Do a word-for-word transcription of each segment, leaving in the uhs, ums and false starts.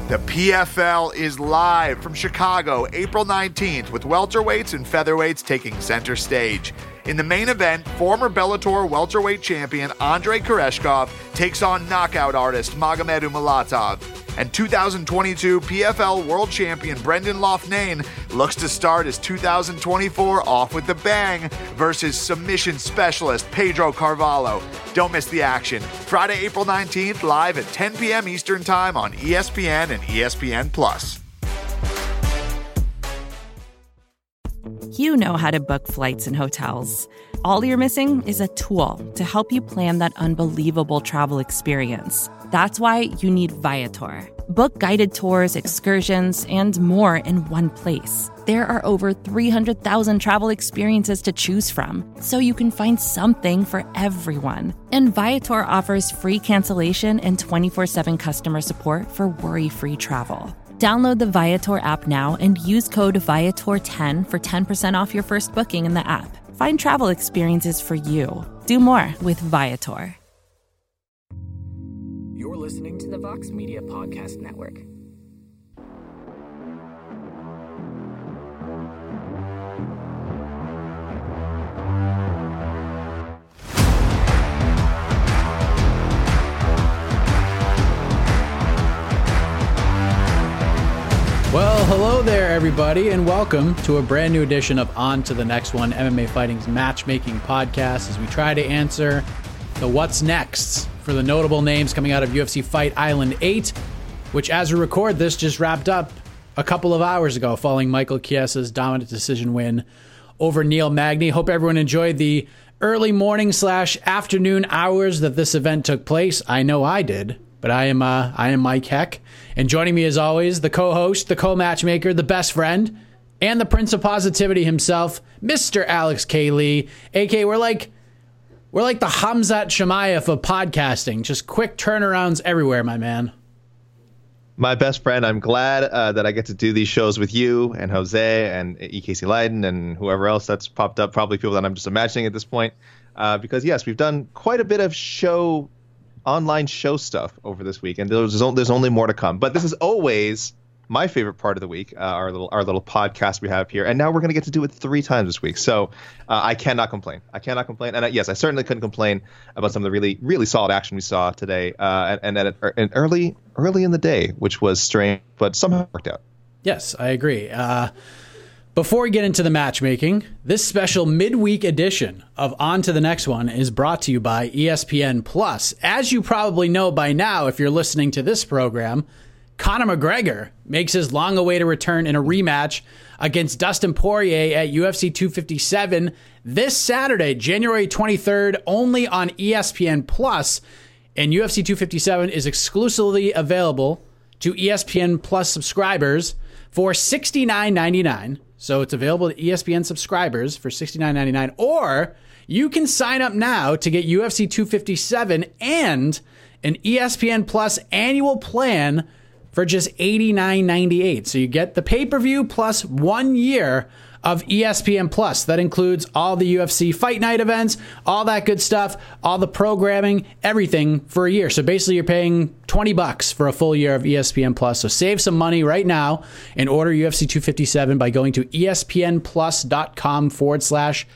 The P F L is live from Chicago, April nineteenth, with welterweights and featherweights taking center stage. In the main event, former Bellator welterweight champion Andrei Koreshkov takes on knockout artist Magomed Umalatov. And two thousand twenty-two P F L world champion Brendan Loughnane looks to start his two thousand twenty-four off with the bang versus submission specialist Pedro Carvalho. Don't miss the action. Friday, April nineteenth, live at ten p.m. Eastern Time on E S P N and E S P N Plus. You know how to book flights and hotels. All you're missing is a tool to help you plan that unbelievable travel experience. That's why you need Viator. Book guided tours, excursions, and more in one place. There are over three hundred thousand travel experiences to choose from, so you can find something for everyone. And Viator offers free cancellation and twenty-four seven customer support for worry-free travel. Download the Viator app now and use code Viator ten for ten percent off your first booking in the app. Find travel experiences for you. Do more with Viator. You're listening to the Vox Media Podcast Network. Well, hello there, everybody, and welcome to a brand new edition of On to the Next One, M M A Fighting's matchmaking podcast, as we try to answer the what's next for the notable names coming out of U F C Fight Island eight, which, as we record this, just wrapped up a couple of hours ago, following Michael Chiesa's dominant decision win over Neil Magny. Hope everyone enjoyed the early morning slash afternoon hours that this event took place. I know I did. But I am uh, I am Mike Heck, and joining me as always, the co-host, the co-matchmaker, the best friend, and the Prince of Positivity himself, Mister Alex K. Lee. A K, we're like we're like the Hamzat Shemaev of podcasting, just quick turnarounds everywhere, my man. My best friend, I'm glad uh, that I get to do these shows with you and Jose and E K C Leiden and whoever else that's popped up, probably people that I'm just imagining at this point, uh, because yes, we've done quite a bit of show. online show stuff over this week, and there's there's only more to come. But this is always my favorite part of the week, uh, our little our little podcast we have here, and now we're going to get to do it three times this week. So uh, I cannot complain. I cannot complain. And uh, yes, I certainly couldn't complain about some of the really really solid action we saw today, uh, and, and at an early early in the day, which was strange, but somehow worked out. Yes, I agree. Uh, Before we get into the matchmaking, this special midweek edition of On to the Next One is brought to you by E S P N Plus. As you probably know by now, if you're listening to this program, Conor McGregor makes his long-awaited return in a rematch against Dustin Poirier at U F C two fifty-seven this Saturday, January twenty-third, only on E S P N Plus. And U F C two fifty-seven is exclusively available to E S P N Plus subscribers for sixty-nine ninety-nine. So it's available to E S P N subscribers for sixty-nine ninety-nine, or you can sign up now to get U F C two fifty-seven and an E S P N Plus annual plan for just eighty-nine ninety-eight. So you get the pay-per-view plus one year of E S P N Plus. That includes all the U F C Fight Night events, all that good stuff, all the programming, everything for a year. So basically you're paying twenty bucks for a full year of E S P N Plus. So save some money right now and order U F C two fifty-seven by going to espnplus.com forward slash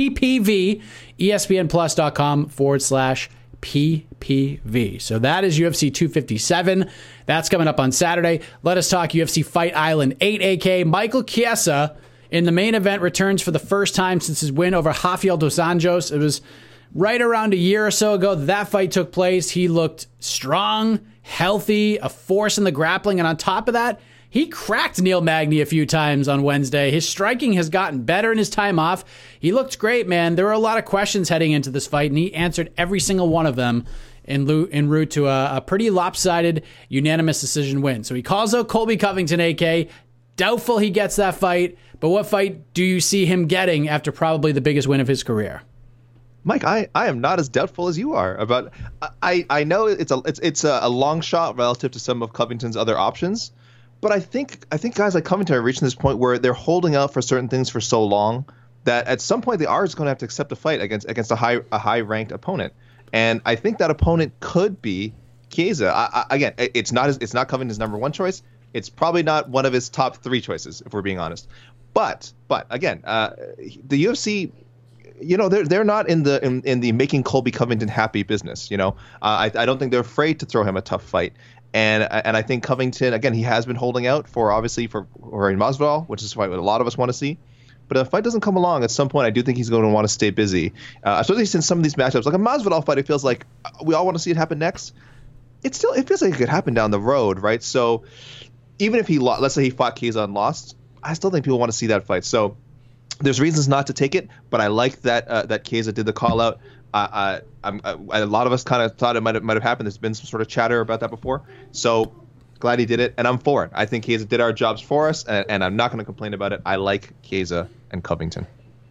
PPV, espnplus.com forward slash P P V. So that is U F C two fifty-seven. That's coming up on Saturday. Let us talk U F C Fight Island eight, A K. Michael Chiesa in the main event returns for the first time since his win over Rafael dos Anjos. It was right around a year or so ago that, that fight took place. He looked strong, healthy, a force in the grappling, and on top of that, he cracked Neil Magny a few times on Wednesday. His striking has gotten better in his time off. He looked great, man. There were a lot of questions heading into this fight, and he answered every single one of them en route to a, a pretty lopsided, unanimous decision win. So he calls out Colby Covington, A K. Doubtful he gets that fight, but what fight do you see him getting after probably the biggest win of his career? Mike, I, I am not as doubtful as you are about. I, I know it's a it's it's a, a long shot relative to some of Covington's other options, but I think I think guys like Covington are reaching this point where they're holding out for certain things for so long that at some point they are just going to have to accept a fight against against a high a high ranked opponent, and I think that opponent could be Chiesa, I, I, again, it's not his, it's not Covington's number one choice. It's probably not one of his top three choices, if we're being honest. But but again, uh, the U F C, you know, they're they're not in the in, in the making Colby Covington happy business. You know, uh, I I don't think they're afraid to throw him a tough fight. And and I think Covington, again, he has been holding out for obviously for Jorge Masvidal, which is what a lot of us want to see. But if the fight doesn't come along at some point, I do think he's going to want to stay busy, uh, especially since some of these matchups, like a Masvidal fight, it feels like we all want to see it happen next. It still it feels like it could happen down the road, right? So even if he lost, let's say he fought Chiesa and lost, I still think people want to see that fight. So there's reasons not to take it, but I like that uh, that Chiesa did the call out. Uh, uh, I'm, uh, a lot of us kind of thought it might have, might have happened. There's been some sort of chatter about that before. So glad he did it, and I'm for it. I think Chiesa did our jobs for us, and, and I'm not going to complain about it. I like Chiesa and Covington.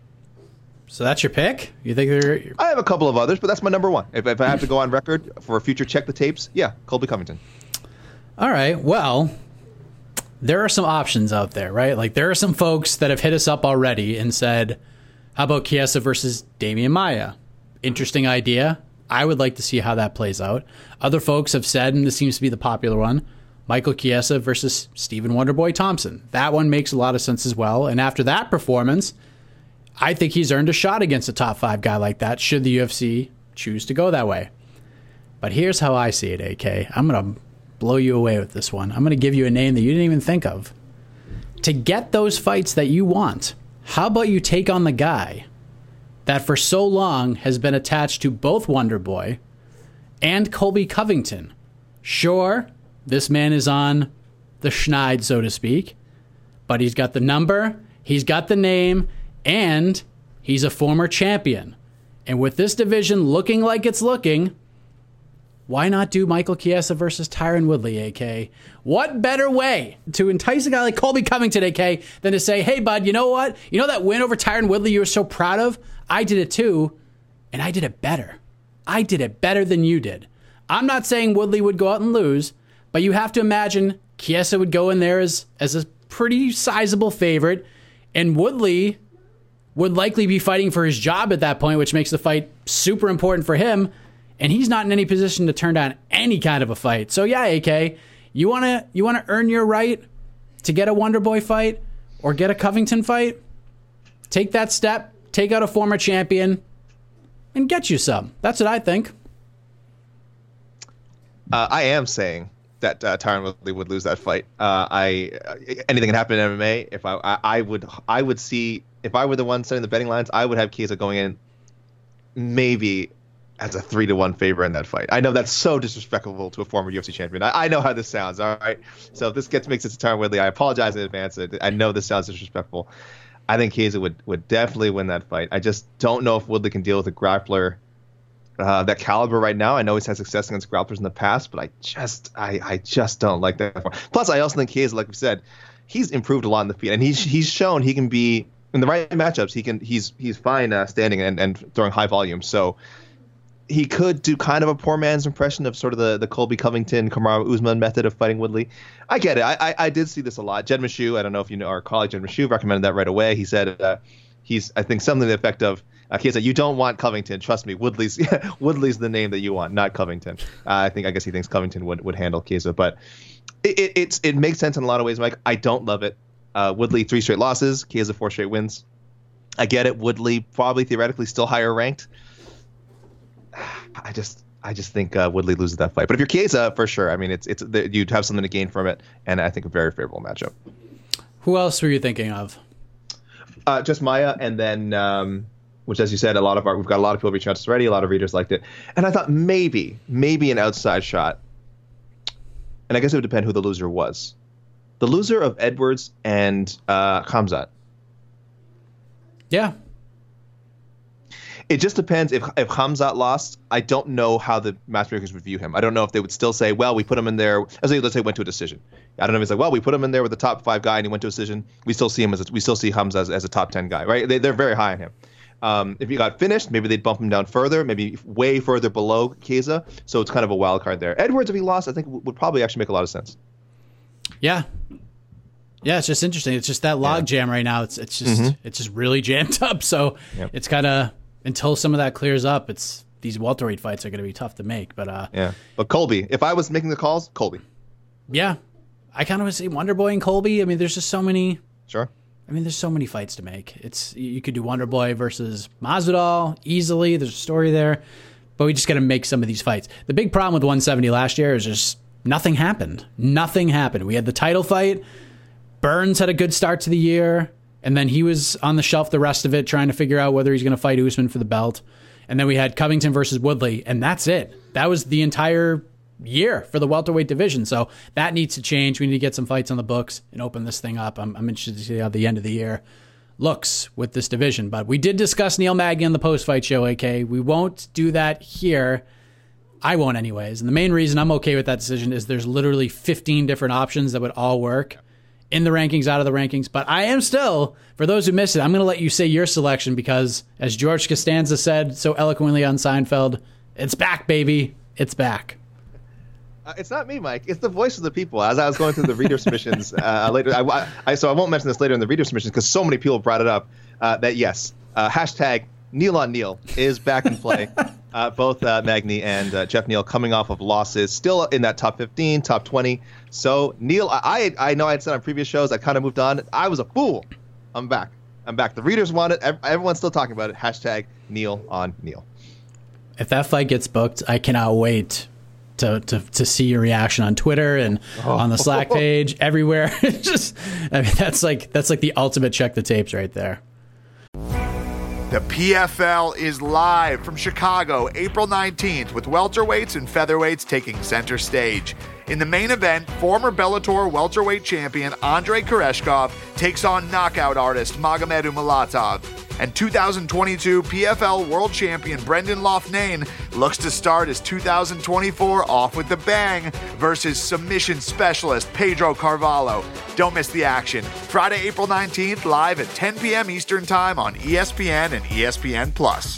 So that's your pick? You think they're? I have a couple of others, but that's my number one. If, if I have to go on record for a future check the tapes, yeah, Colby Covington. All right. Well, there are some options out there, right? Like there are some folks that have hit us up already and said, "How about Chiesa versus Damian Maia? Interesting idea. I would like to see how that plays out." Other folks have said, and this seems to be the popular one, Michael Chiesa versus Stephen Wonderboy Thompson. That one makes a lot of sense as well. And after that performance, I think he's earned a shot against a top five guy like that, should the U F C choose to go that way. But here's how I see it, A K. I'm going to blow you away with this one. I'm going to give you a name that you didn't even think of. To get those fights that you want, how about you take on the guy that for so long has been attached to both Wonderboy and Colby Covington? Sure, this man is on the schneid, so to speak, but he's got the number, he's got the name, and he's a former champion. And with this division looking like it's looking, why not do Michael Chiesa versus Tyron Woodley, A K? What better way to entice a guy like Colby Covington, A K, than to say, hey, bud, you know what? You know that win over Tyron Woodley you were so proud of? I did it too, and I did it better. I did it better than you did. I'm not saying Woodley would go out and lose, but you have to imagine Chiesa would go in there as, as a pretty sizable favorite, and Woodley would likely be fighting for his job at that point, which makes the fight super important for him, and he's not in any position to turn down any kind of a fight. So yeah, A K, you want to you want to earn your right to get a Wonderboy fight or get a Covington fight? Take that step, take out a former champion, and get you some. That's what I think. Uh, I am saying that uh, Tyron Woodley would lose that fight. Uh, I anything can happen in M M A. If I, I I would I would see if I were the one setting the betting lines, I would have Chiesa going in maybe as a three to one favor in that fight. I know that's so disrespectful to a former U F C champion. I, I know how this sounds. All right, so if this gets makes it to Tyron Woodley, I apologize in advance. I know this sounds disrespectful. I think Chiesa would would definitely win that fight. I just don't know if Woodley can deal with a grappler Uh, that caliber right now. I know he's had success against grapplers in the past, but I just I, I just don't like that. Plus, I also think Chiesa, like we said, he's improved a lot in the feet, and he's he's shown he can be in the right matchups. He can he's he's fine uh, standing and, and throwing high volume. So he could do kind of a poor man's impression of sort of the, the Colby Covington, Kamaru Usman method of fighting Woodley. I get it. I, I I did see this a lot. Jed Meshew, I don't know if you know our colleague Jed Meshew recommended that right away. He said uh, he's I think something to the effect of. Uh, he said, "You don't want Covington. Trust me, Woodley's Woodley's the name that you want, not Covington." Uh, I think I guess he thinks Covington would, would handle Chiesa, but it, it it's it makes sense in a lot of ways, Mike. I don't love it. Uh, Woodley three straight losses, Chiesa four straight wins. I get it. Woodley probably theoretically still higher ranked. I just I just think uh, Woodley loses that fight. But if you're Chiesa, for sure. I mean, it's it's you'd have something to gain from it, and I think a very favorable matchup. Who else were you thinking of? Uh, just Maia, and then. Um, Which, as you said, a lot of our we've got a lot of people reaching out to us already. A lot of readers liked it, and I thought maybe, maybe an outside shot. And I guess it would depend who the loser was. The loser of Edwards and uh, Khamzat. Yeah. It just depends. If if Khamzat lost, I don't know how the matchmakers would view him. I don't know if they would still say, "Well, we put him in there." As they, let's say, went to a decision. I don't know if it's like, "Well, we put him in there with the top five guy, and he went to a decision." We still see him as a, we still see Khamzat as, as a top ten guy, right? They, they're very high on him. Um, if he got finished, maybe they'd bump him down further, maybe way further below Chiesa. So it's kind of a wild card there. Edwards, if he lost, I think would probably actually make a lot of sense. Yeah. Yeah, it's just interesting. It's just that log yeah. jam right now. It's it's just mm-hmm. it's just really jammed up. So yep. it's kind of until some of that clears up, it's these welterweight fights are going to be tough to make. But uh, yeah, but Colby, if I was making the calls, Colby. Yeah, I kind of would say Wonder Boy and Colby. I mean, there's just so many. Sure. I mean, there's so many fights to make. It's you could do Wonder Boy versus Masvidal easily. There's a story there, but we just got to make some of these fights. The big problem with one seventy last year is just nothing happened. Nothing happened. We had the title fight. Burns had a good start to the year, and then he was on the shelf the rest of it, trying to figure out whether he's going to fight Usman for the belt. And then we had Covington versus Woodley, and that's it. That was the entire year for the welterweight division. So that needs to change. We need to get some fights on the books and open this thing up. I'm, I'm interested to see how the end of the year looks with this division. But we did discuss Neil Magny on the post-fight show, A K. We won't do that here. I won't anyways. And the main reason I'm okay with that decision is there's literally fifteen different options that would all work in the rankings, out of the rankings. But I am still, for those who missed it, I'm going to let you say your selection because, as George Costanza said so eloquently on Seinfeld, it's back, baby. It's back. Uh, it's not me, Mike. It's the voice of the people. As I was going through the reader submissions uh, later, I, I, so I won't mention this later in the reader submissions because so many people brought it up uh, that, yes, uh, hashtag Neil on Neil is back in play. uh, both uh, Magny and uh, Jeff Neal coming off of losses, still in that top fifteen, top twenty. So, Neil, I I know I had said on previous shows I kind of moved on. I was a fool. I'm back. I'm back. The readers want it. Everyone's still talking about it. Hashtag Neil on Neil. If that fight gets booked, I cannot wait to to, to see your reaction on Twitter and oh. on the Slack page, everywhere. Just, I mean, that's like that's like the ultimate check the tapes right there. The P F L is live from Chicago, April nineteenth, with welterweights and featherweights taking center stage. In the main event, former Bellator welterweight champion Andrei Koreshkov takes on knockout artist Magomed Umalatov. And two thousand twenty-two P F L world champion Brendan Loughnane looks to start his two thousand twenty-four off with a bang versus submission specialist Pedro Carvalho. Don't miss the action. Friday, April nineteenth, live at ten p.m. Eastern Time on E S P N and E S P N Plus.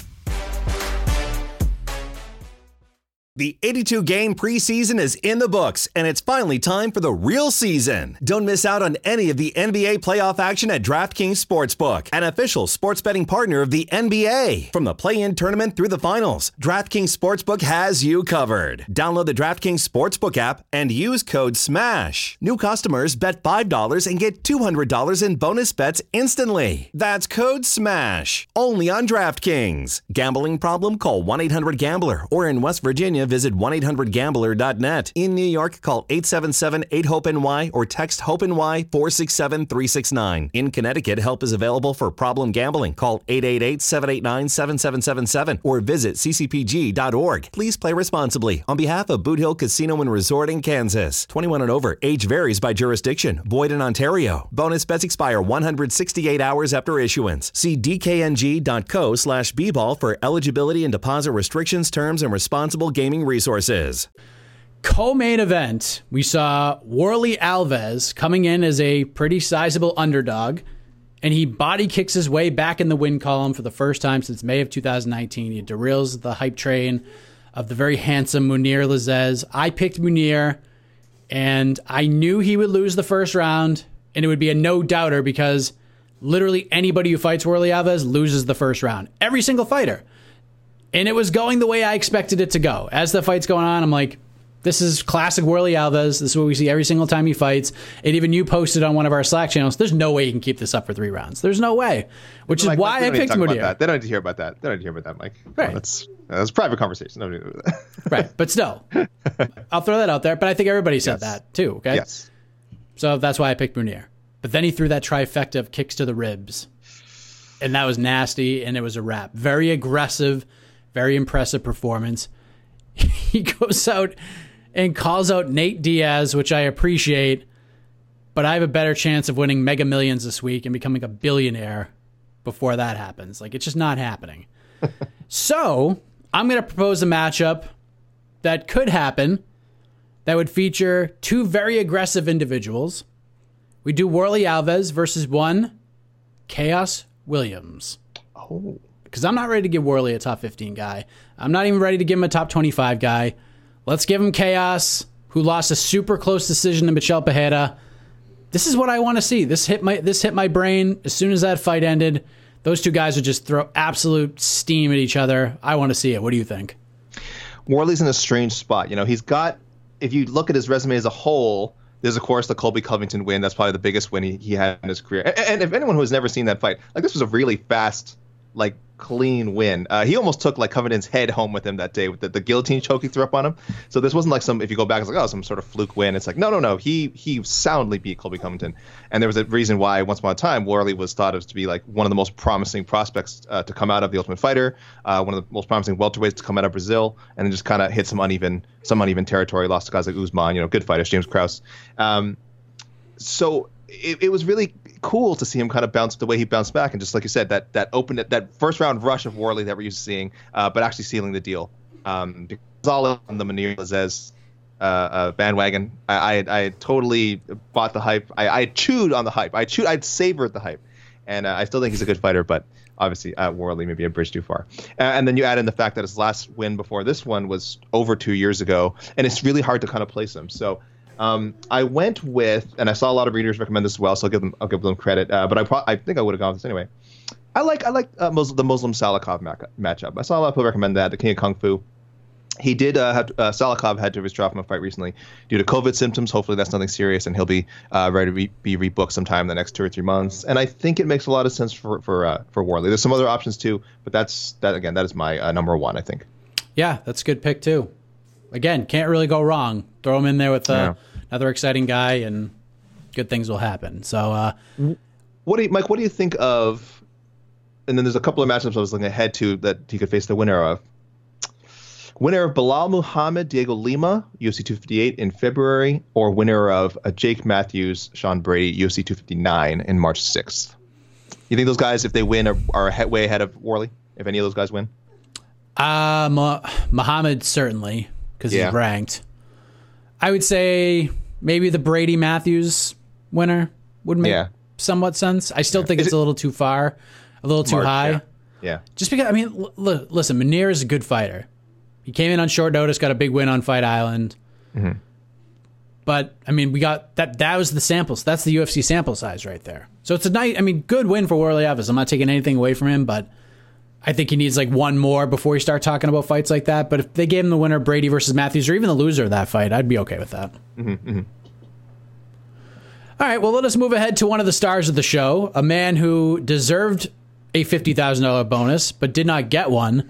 The eighty-two game preseason is in the books, and it's finally time for the real season. Don't miss out on any of the N B A playoff action at DraftKings Sportsbook, an official sports betting partner of the N B A. From the play-in tournament through the finals, DraftKings Sportsbook has you covered. Download the DraftKings Sportsbook app and use code SMASH. New customers bet five dollars and get two hundred dollars in bonus bets instantly. That's code SMASH. Only on DraftKings. Gambling problem? Call one eight hundred gambler, or in West Virginia, visit one eight hundred gambler dot net. In New York, call eight seven seven eight hope N Y or text HOPE-NY four six seven three six nine. In Connecticut, help is available for problem gambling. Call eight eight eight seven eight nine seven seven seven seven or visit c c p g dot org. Please play responsibly. On behalf of Boot Hill Casino and Resort in Kansas. twenty-one and over. Age varies by jurisdiction. Void in Ontario. Bonus bets expire one hundred sixty-eight hours after issuance. See d k n g dot co slash b ball for eligibility and deposit restrictions, terms, and responsible gaming resources. Co-main event, we saw Warlley Alves coming in as a pretty sizable underdog, and he body kicks his way back in the win column for the first time since May of two thousand nineteen. He derails the hype train of the very handsome Munir Lazzez. I picked Munir, and I knew he would lose the first round, and it would be a no-doubter because literally anybody who fights Warlley Alves loses the first round. Every single fighter. And it was going the way I expected it to go. As the fight's going on, I'm like, this is classic Warlley Alves. This is what we see every single time he fights. And even you posted on one of our Slack channels, there's no way you can keep this up for three rounds. There's no way. Which is Mike, why Mike, I picked Munir. That. They don't need to hear about that. They don't need to hear about that, Mike. Right. No, that's, that's a private conversation. Nobody knows that. Right. But still, I'll throw that out there. But I think everybody said yes. that too, okay? Yes. So that's why I picked Munir. But then he threw that trifecta of kicks to the ribs. And that was nasty, and it was a wrap. Very aggressive. Very impressive performance. He goes out and calls out Nate Diaz, which I appreciate, but I have a better chance of winning Mega Millions this week and becoming a billionaire before that happens. Like, it's just not happening. So, I'm going to propose a matchup that could happen that would feature two very aggressive individuals. We do Warlley Alves versus one Chaos Williams. Oh. Because I'm not ready to give Warlley a top fifteen guy. I'm not even ready to give him a top twenty-five guy. Let's give him Chaos, who lost a super close decision to Michel Pereira. This is what I want to see. This hit my this hit my brain as soon as that fight ended. Those two guys would just throw absolute steam at each other. I want to see it. What do you think? Worley's in a strange spot. You know, he's got, if you look at his resume as a whole, there's, of course, the Colby Covington win. That's probably the biggest win he, he had in his career. And, and if anyone who has never seen that fight, like, this was a really fast, like, clean win. Uh, he almost took, like, Covington's head home with him that day with the, the guillotine choke he threw up on him. So this wasn't like some, if you go back, it's like, oh, some sort of fluke win. It's like, no, no, no. He he soundly beat Colby Covington. And there was a reason why, once upon a time, Worley was thought of to be, like, one of the most promising prospects uh, to come out of The Ultimate Fighter, uh, one of the most promising welterweights to come out of Brazil, and then just kind of hit some uneven some uneven territory, lost to guys like Usman, you know, good fighters, James Krause. Um, so it, it was really cool to see him kind of bounce the way he bounced back, and just like you said, that that open that first round rush of Worley that we're used to seeing, uh, but actually sealing the deal. Um, because all on the Munir Lazzez uh, uh, bandwagon, I, I I totally bought the hype. I, I chewed on the hype. I chewed. I'd savored the hype, and uh, I still think he's a good fighter, but obviously uh, Worley maybe a bridge too far. Uh, and then you add in the fact that his last win before this one was over two years ago, and it's really hard to kind of place him. So. Um, I went with, and I saw a lot of readers recommend this as well, so I'll give them, I'll give them credit. Uh, but I, pro- I think I would have gone with this anyway. I like, I like uh, Mus- the Muslim Salikov ma- matchup. I saw a lot of people recommend that. The King of Kung Fu. He did uh, have, uh, Salikov had to withdraw from a fight recently due to COVID symptoms. Hopefully that's nothing serious, and he'll be uh, ready to re- be rebooked sometime in the next two or three months. And I think it makes a lot of sense for for uh, for Worley. There's some other options too, but that's that again. That is my uh, number one, I think. Yeah, that's a good pick too. Again, can't really go wrong. Throw him in there with uh, yeah. another exciting guy, and good things will happen. So, uh, what do you, Mike? What do you think of? And then there's a couple of matchups I was looking ahead to that he could face the winner of. Winner of Bilal Muhammad, Diego Lima, U F C two fifty-eight in February, or winner of uh, Jake Matthews, Sean Brady, U F C two fifty-nine in March sixth. You think those guys, if they win, are, are he- way ahead of Worley? If any of those guys win? Uh, Muhammad certainly, because yeah. he's ranked. I would say maybe the Brady Matthews winner would make yeah. somewhat sense. I still yeah. think is it's it, a little too far, a little too March, high. Yeah. yeah. Just because, I mean, l- l- listen, Munir is a good fighter. He came in on short notice, got a big win on Fight Island. Mm-hmm. But, I mean, we got that. That was the samples. That's the U F C sample size right there. So it's a nice, I mean, good win for Worley Evans. I'm not taking anything away from him, but I think he needs like one more before you start talking about fights like that. But if they gave him the winner, Brady versus Matthews, or even the loser of that fight, I'd be okay with that. Mm-hmm, mm-hmm. All right, well, let us move ahead to one of the stars of the show, a man who deserved a fifty thousand dollars bonus, but did not get one.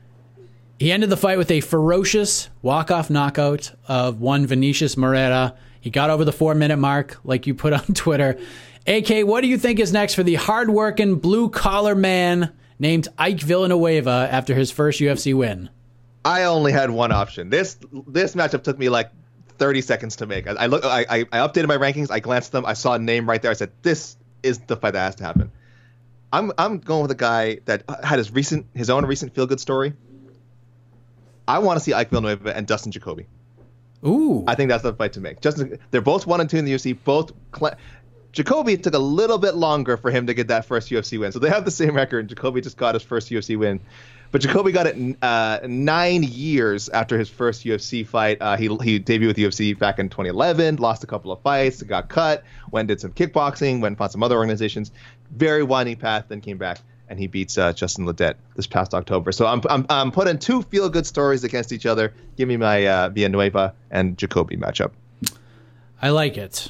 He ended the fight with a ferocious walk-off knockout of one Vinicius Moreira. He got over the four-minute mark, like you put on Twitter. A K, what do you think is next for the hard-working, blue-collar man named Ike Villanueva after his first U F C win? I only had one option. This this matchup took me like thirty seconds to make. I, I look, I, I updated my rankings. I glanced at them. I saw a name right there. I said, "This is the fight that has to happen." I'm I'm going with a guy that had his recent his own recent feel-good story. I want to see Ike Villanueva and Dustin Jacoby. Ooh, I think that's the fight to make. Justin, they're both one and two in the U F C. Both. Cl- Jacoby took a little bit longer for him to get that first U F C win. So they have the same record, and Jacoby just got his first U F C win. But Jacoby got it uh, nine years after his first U F C fight. Uh, he he debuted with the U F C back in twenty eleven, lost a couple of fights, got cut, went and did some kickboxing, went and found some other organizations. Very winding path, then came back, and he beats uh, Justin Ledet this past October. So I'm I'm, I'm putting two feel-good stories against each other. Give me my uh, Villanueva and Jacoby matchup. I like it.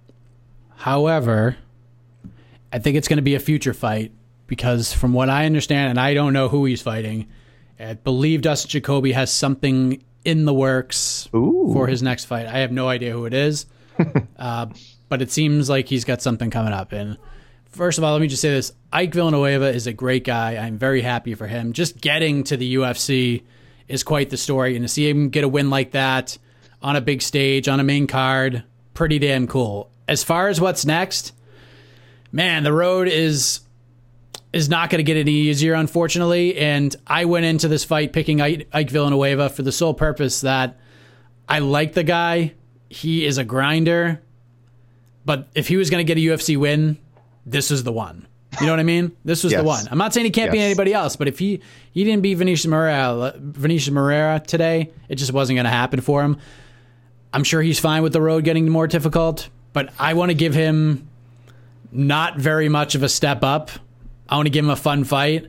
However, I think it's going to be a future fight because from what I understand, and I don't know who he's fighting, I believe Dustin Jacoby has something in the works Ooh. for his next fight. I have no idea who it is, uh, but it seems like he's got something coming up. And first of all, let me just say this. Ike Villanueva is a great guy. I'm very happy for him. Just getting to the U F C is quite the story. And to see him get a win like that on a big stage, on a main card, pretty damn cool. As far as what's next, man, the road is is not going to get any easier, unfortunately. And I went into this fight picking Ike, Ike Villanueva for the sole purpose that I like the guy. He is a grinder. But if he was going to get a U F C win, this is the one. You know what I mean? This was yes. the one. I'm not saying he can't yes. beat anybody else, but if he, he didn't beat Vinicius Moreira, Vinicius Moreira today, it just wasn't going to happen for him. I'm sure he's fine with the road getting more difficult, but I want to give him not very much of a step up I want to give him a fun fight.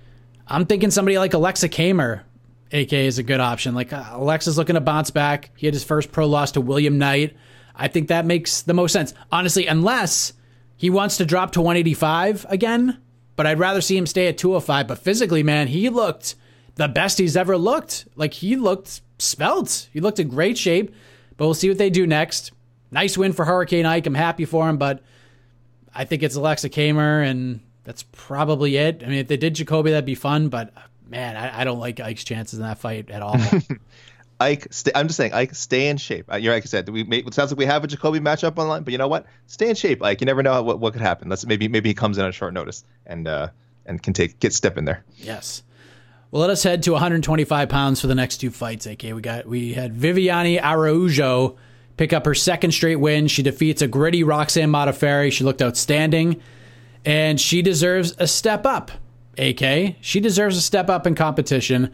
I'm thinking somebody like Alexa Kamer, A K, is a good option. Like, uh, Alexa's looking to bounce back. He had his first pro loss to William Knight. I think that makes the most sense. Honestly, unless he wants to drop to one eighty-five again, but I'd rather see him stay at two oh five. But physically, man, he looked the best he's ever looked. Like, he looked svelte. He looked in great shape, but we'll see what they do next. Nice win for Hurricane Ike. I'm happy for him, but I think it's Alexa Kamer, and that's probably it. I mean, if they did Jacoby, that'd be fun, but man, I, I don't like Ike's chances in that fight at all. Ike, stay, I'm just saying, Ike, stay in shape. Uh, you're like I said, we may, it sounds like we have a Jacoby matchup online, but you know what? Stay in shape, Ike. You never know what, what could happen. Let's maybe maybe he comes in on short notice and uh, and can take get step in there. Yes. Well, let us head to one hundred twenty-five pounds for the next two fights. A K, we got we had Viviane Araújo pick up her second straight win. She defeats a gritty Roxanne Modafferi. She looked outstanding. And she deserves a step up, A K. She deserves a step up in competition.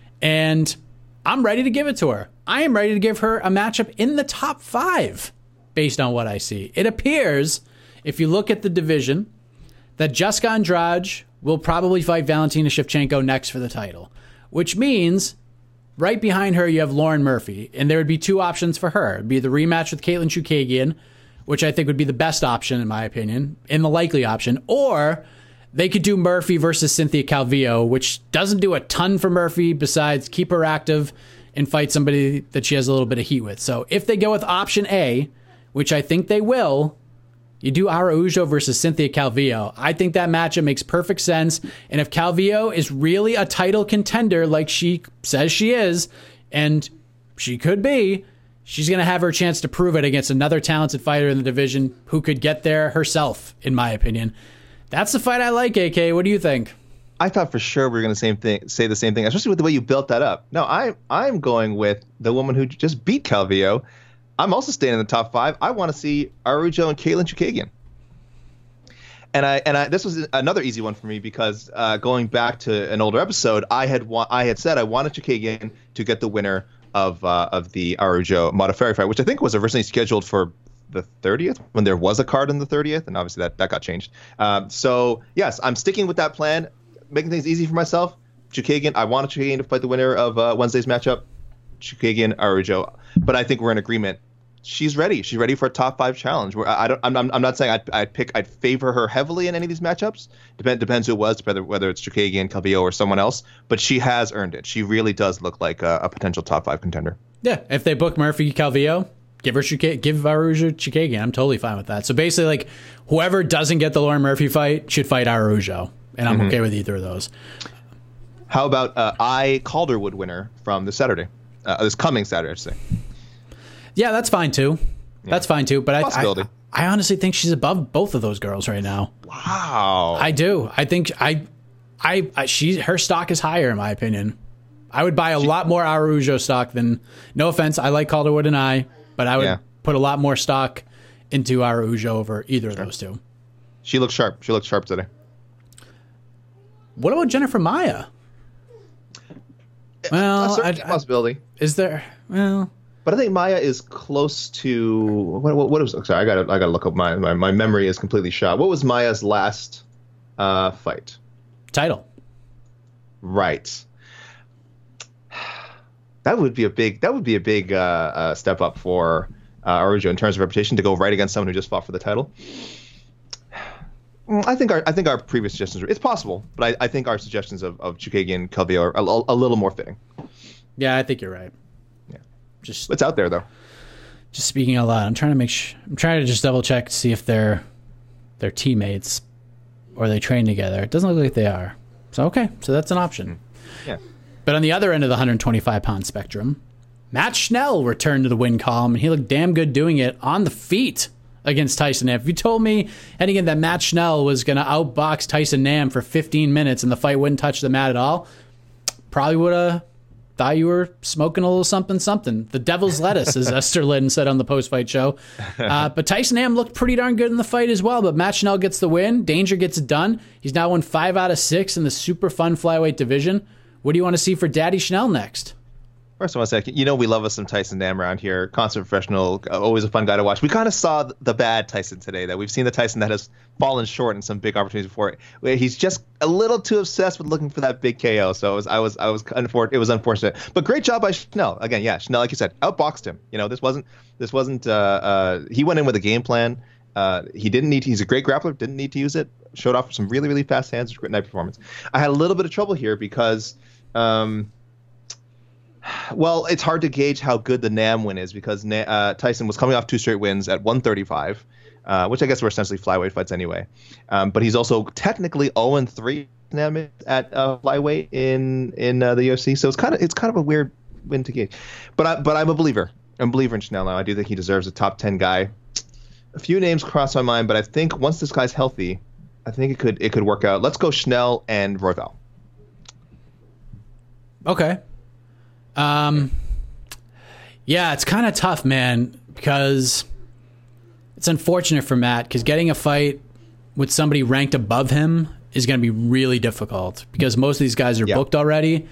And I'm ready to give it to her. I am ready to give her a matchup in the top five based on what I see. It appears, if you look at the division, that Jessica Andrade will probably fight Valentina Shevchenko next for the title, which means right behind her you have Lauren Murphy, and there would be two options for her. It would be the rematch with Caitlin Chookagian, which I think would be the best option, in my opinion, and the likely option. Or they could do Murphy versus Cynthia Calvillo, which doesn't do a ton for Murphy besides keep her active and fight somebody that she has a little bit of heat with. So if they go with option A, which I think they will, you do Araújo versus Cynthia Calvillo. I think that matchup makes perfect sense. And if Calvillo is really a title contender like she says she is, and she could be, she's going to have her chance to prove it against another talented fighter in the division who could get there herself, in my opinion. That's the fight I like, A K. What do you think? I thought for sure we were going to same thing, say the same thing, especially with the way you built that up. No, I, I'm going with the woman who just beat Calvillo. I'm also staying in the top five. I want to see Araújo and Caitlin Chookagian. And I and I this was another easy one for me because uh, going back to an older episode, I had wa- I had said I wanted Chookagian to get the winner of uh, of the Araújo Modafferi fight, which I think was originally scheduled for the thirtieth when there was a card on the thirtieth, and obviously that, that got changed. Um, so yes, I'm sticking with that plan, making things easy for myself. Chookagian, I wanted Chookagian to fight the winner of uh, Wednesday's matchup. Chookagian, Araújo, but I think we're in agreement. She's ready. She's ready for a top five challenge. Where I don't. I'm. I'm not saying I'd, I'd pick. I'd favor her heavily in any of these matchups. Depend, depends who it was. Whether whether it's Chookagian, Calvillo, or someone else. But she has earned it. She really does look like a, a potential top five contender. Yeah. If they book Murphy Calvillo, give her Chookagian, give Araújo Chookagian. I'm totally fine with that. So basically, like whoever doesn't get the Lauren Murphy fight should fight Araújo, and I'm mm-hmm. okay with either of those. How about uh, I Calderwood winner from this Saturday? Uh, this coming Saturday, I should say. Yeah, that's fine too. Yeah. That's fine too. But I, I, I honestly think she's above both of those girls right now. Wow. I do. I think I, I, I she her stock is higher in my opinion. I would buy a she, lot more Araújo stock than. No offense, I like Calderwood and I, but I would yeah. put a lot more stock into Araújo over either sure. of those two. She looks sharp. She looks sharp today. What about Jennifer Maia? Well, a possibility. Is there? Well. But I think Maia is close to what? What, what was? Sorry, I got to. I got to look up my, my. My memory is completely shot. What was Maia's last uh, fight? Title. Right. That would be a big. That would be a big uh, uh, step up for uh, Araújo in terms of reputation to go right against someone who just fought for the title. I think our. I think our previous suggestions. It's possible, but I, I think our suggestions of of Chookagian, Calvillo are a, a little more fitting. Yeah, I think you're right. Just, it's out there though. Just speaking out loud, I'm trying to make. Sh- I'm trying to just double check to see if they're they're teammates or they train together. It doesn't look like they are. So okay, so that's an option. Yeah. But on the other end of the one hundred twenty-five pound spectrum, Matt Schnell returned to the win column, and he looked damn good doing it on the feet against Tyson Nam. If you told me heading in that Matt Schnell was going to outbox Tyson Nam for fifteen minutes and the fight wouldn't touch the mat at all, probably would have. Thought you were smoking a little something, something. The devil's lettuce, as Esther Lynn said on the post-fight show. Uh, but Tyson Nam looked pretty darn good in the fight as well. But Matt Schnell gets the win. Danger gets it done. He's now won five out of six in the super fun flyweight division. What do you want to see for Daddy Schnell next? First, I want to say, you know, we love us some Tyson Nam around here. Constant professional, always a fun guy to watch. We kind of saw the bad Tyson today. That we've seen the Tyson that has fallen short in some big opportunities before. He's just a little too obsessed with looking for that big K O. So it was, I was, I was, unfor- it was unfortunate. But great job by Schnell. Again, yeah, Schnell, like you said, outboxed him. You know, this wasn't, this wasn't. Uh, uh, he went in with a game plan. Uh, he didn't need. He's a great grappler. Didn't need to use it. Showed off some really, really fast hands. Great night performance. I had a little bit of trouble here because. Um, Well, it's hard to gauge how good the Nam win is because uh, Tyson was coming off two straight wins at one thirty-five, uh, which I guess were essentially flyweight fights anyway. Um, but he's also technically oh and three Nam at uh, flyweight in in uh, the U F C, so it's kind of it's kind of a weird win to gauge. But I, but I'm a believer. I'm a believer in Schnell now. I do think he deserves a top ten guy. A few names cross my mind, but I think once this guy's healthy, I think it could it could work out. Let's go Schnell and Royval. Okay. Um, yeah, it's kind of tough, man, because it's unfortunate for Matt because getting a fight with somebody ranked above him is going to be really difficult because most of these guys are yeah. booked already.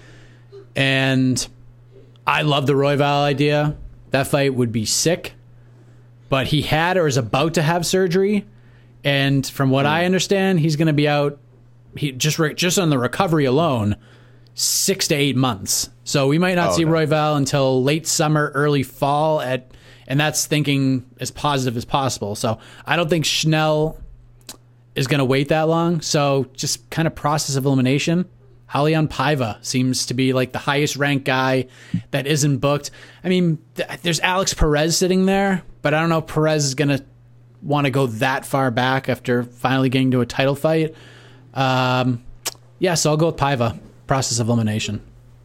And I love the Royval idea. That fight would be sick, but he had or is about to have surgery. And from what mm. I understand, he's going to be out he just re- just on the recovery alone, six to eight months. So we might not oh, see no. Royval until late summer, early fall, at, and that's thinking as positive as possible. So I don't think Schnell is going to wait that long. So just kind of process of elimination. Raulian Paiva seems to be like the highest ranked guy that isn't booked. I mean, th- there's Alex Perez sitting there, but I don't know if Perez is going to want to go that far back after finally getting to a title fight. Um, yeah, so I'll go with Paiva. Process of elimination.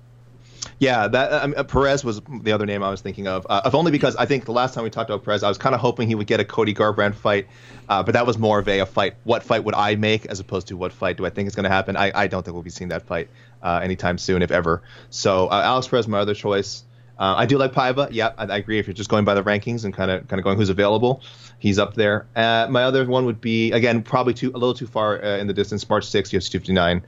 Yeah, that um, Perez was the other name I was thinking of. Uh, if only because I think the last time we talked about Perez, I was kind of hoping he would get a Cody Garbrandt fight, uh, but that was more of a, a fight. What fight would I make as opposed to what fight do I think is going to happen? I, I don't think we'll be seeing that fight uh, anytime soon, if ever. So uh, Alex Perez, my other choice. Uh, I do like Paiva. Yeah, I, I agree. If you're just going by the rankings and kind of kind of going who's available, he's up there. Uh, my other one would be again probably too a little too far uh, in the distance. March sixth, U F C two fifty-nine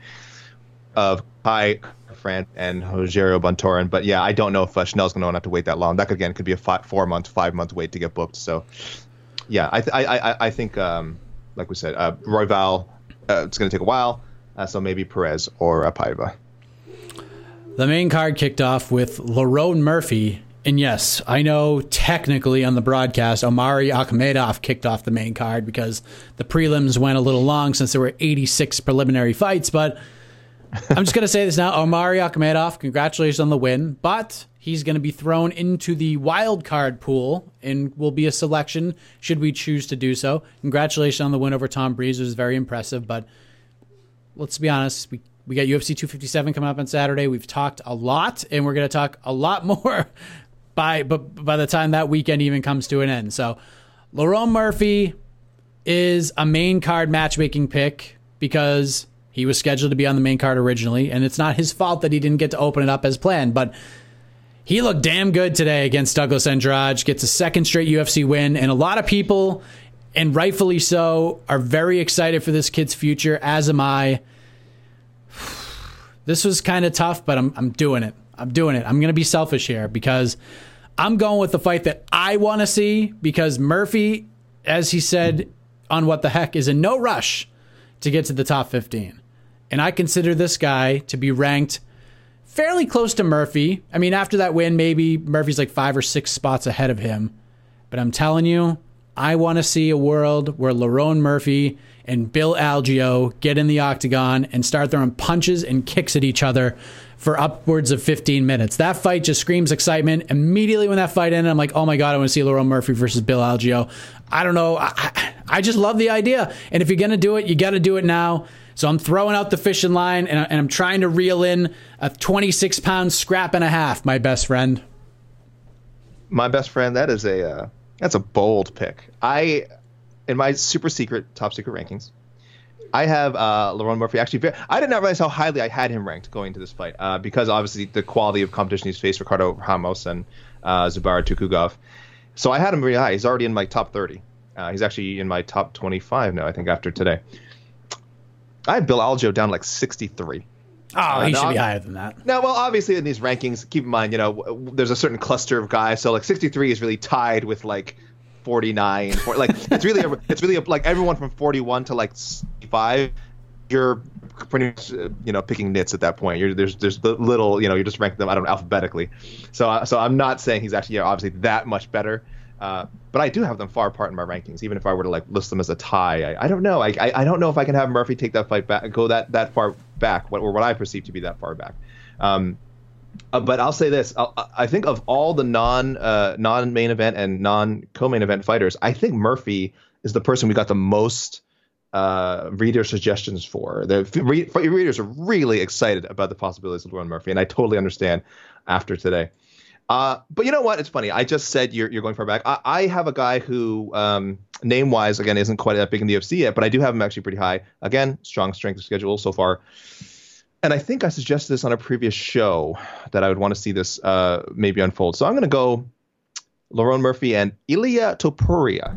of Kai Fran and Rogerio Bontorin, but yeah, I don't know if uh, Schnell's going to have to wait that long. That again could be a five, four month, five month wait to get booked. So, yeah, I th- I, I I think um, like we said, uh, Royval, uh, it's going to take a while. Uh, so maybe Perez or uh, Paiva. The main card kicked off with Lerone Murphy, and yes, I know technically on the broadcast, Omari Akhmedov kicked off the main card because the prelims went a little long since there were eighty-six preliminary fights, but. I'm just going to say this now. Omari Akhmedov, congratulations on the win, but he's going to be thrown into the wild card pool and will be a selection should we choose to do so. Congratulations on the win over Tom Breeze. It was very impressive, but let's be honest. We, we got U F C two fifty-seven coming up on Saturday. We've talked a lot, and we're going to talk a lot more by, but by the time that weekend even comes to an end. So Lerone Murphy is a main card matchmaking pick because he was scheduled to be on the main card originally, and it's not his fault that he didn't get to open it up as planned, but he looked damn good today against Douglas Andrade, gets a second straight U F C win, and a lot of people, and rightfully so, are very excited for this kid's future, as am I. This was kind of tough, but I'm I'm doing it. I'm doing it. I'm going to be selfish here because I'm going with the fight that I want to see because Murphy, as he said on What the Heck, is in no rush to get to the top fifteen. And I consider this guy to be ranked fairly close to Murphy. I mean, after that win, maybe Murphy's like five or six spots ahead of him. But I'm telling you, I want to see a world where Lerone Murphy and Bill Algeo get in the octagon and start throwing punches and kicks at each other for upwards of fifteen minutes. That fight just screams excitement. Immediately when that fight ended, I'm like, oh my God, I want to see Lerone Murphy versus Bill Algeo. I don't know. I, I just love the idea. And if you're going to do it, you got to do it now. So I'm throwing out the fishing line, and, I, and I'm trying to reel in a twenty-six pound scrap and a half, my best friend. My best friend, that is a uh, that's a bold pick. I, in my super secret, top secret rankings, I have uh, Lerone Murphy. Actually, very, I did not realize how highly I had him ranked going into this fight uh, because obviously the quality of competition he's faced, Ricardo Ramos and uh, Zubair Tukhugov. So I had him really high. He's already in my top thirty. Uh, he's actually in my top twenty-five now, I think, after today. I had Bill Algeo down like sixty-three. Oh, uh, he no, should be higher than that. No, well, obviously in these rankings, keep in mind, you know, there's a certain cluster of guys. So like sixty-three is really tied with like forty-nine. forty, like it's really, a, it's really a, like everyone from forty-one to like sixty-five. You're pretty much, uh, you know, picking nits at that point. You're, there's there's little, you know, you're just ranking them, I don't know, alphabetically. So uh, so I'm not saying he's actually, yeah, obviously that much better. Uh, but I do have them far apart in my rankings. Even if I were to like list them as a tie, I, I don't know. I, I I don't know if I can have Murphy take that fight back, go that that far back, what, or what I perceive to be that far back. Um, uh, but I'll say this: I'll, I think of all the non uh, non main event and non co-main event fighters, I think Murphy is the person we got the most uh, reader suggestions for. The re- readers are really excited about the possibilities of Lerone Murphy, and I totally understand after today. Uh, but you know what? It's funny. I just said you're you're going far back. I, I have a guy who, um, name-wise, again, isn't quite that big in the U F C yet, but I do have him actually pretty high. Again, strong strength of schedule so far. And I think I suggested this on a previous show that I would want to see this uh, maybe unfold. So I'm going to go Lerone Murphy and Ilia Topuria.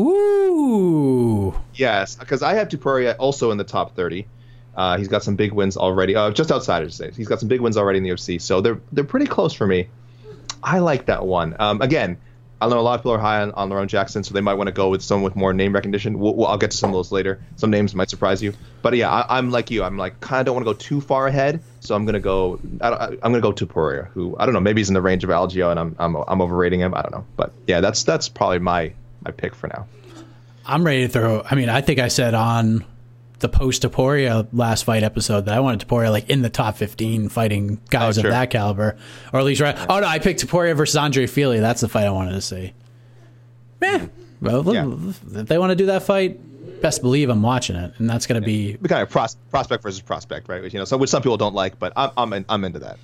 Ooh. Yes, because I have Topuria also in the top thirty. Uh, he's got some big wins already. Uh, just outside, I should say. He's got some big wins already in the U F C. So they're they're pretty close for me. I like that one. Um, again, I know a lot of people are high on, on Lerone Jackson, so they might want to go with someone with more name recognition. We'll, we'll, I'll get to some of those later. Some names might surprise you, but yeah, I, I'm like you. I'm like kind of don't want to go too far ahead, so I'm gonna go. I don't, I'm gonna go Topuria, who I don't know. Maybe he's in the range of Algeo, and I'm I'm I'm overrating him. I don't know, but yeah, that's that's probably my my pick for now. I'm ready to throw. I mean, I think I said on the post Topuria last fight episode that I wanted Topuria like in the top fifteen fighting guys oh, of sure. that caliber, or at least right. Oh no, I picked Topuria versus Andre Fili. That's the fight I wanted to see. Man, well, Yeah. if they want to do that fight, best believe I'm watching it, and that's going to be Be kind of pros- prospect versus prospect, right? Which, you know, so which some people don't like, but I'm I'm in, I'm into that.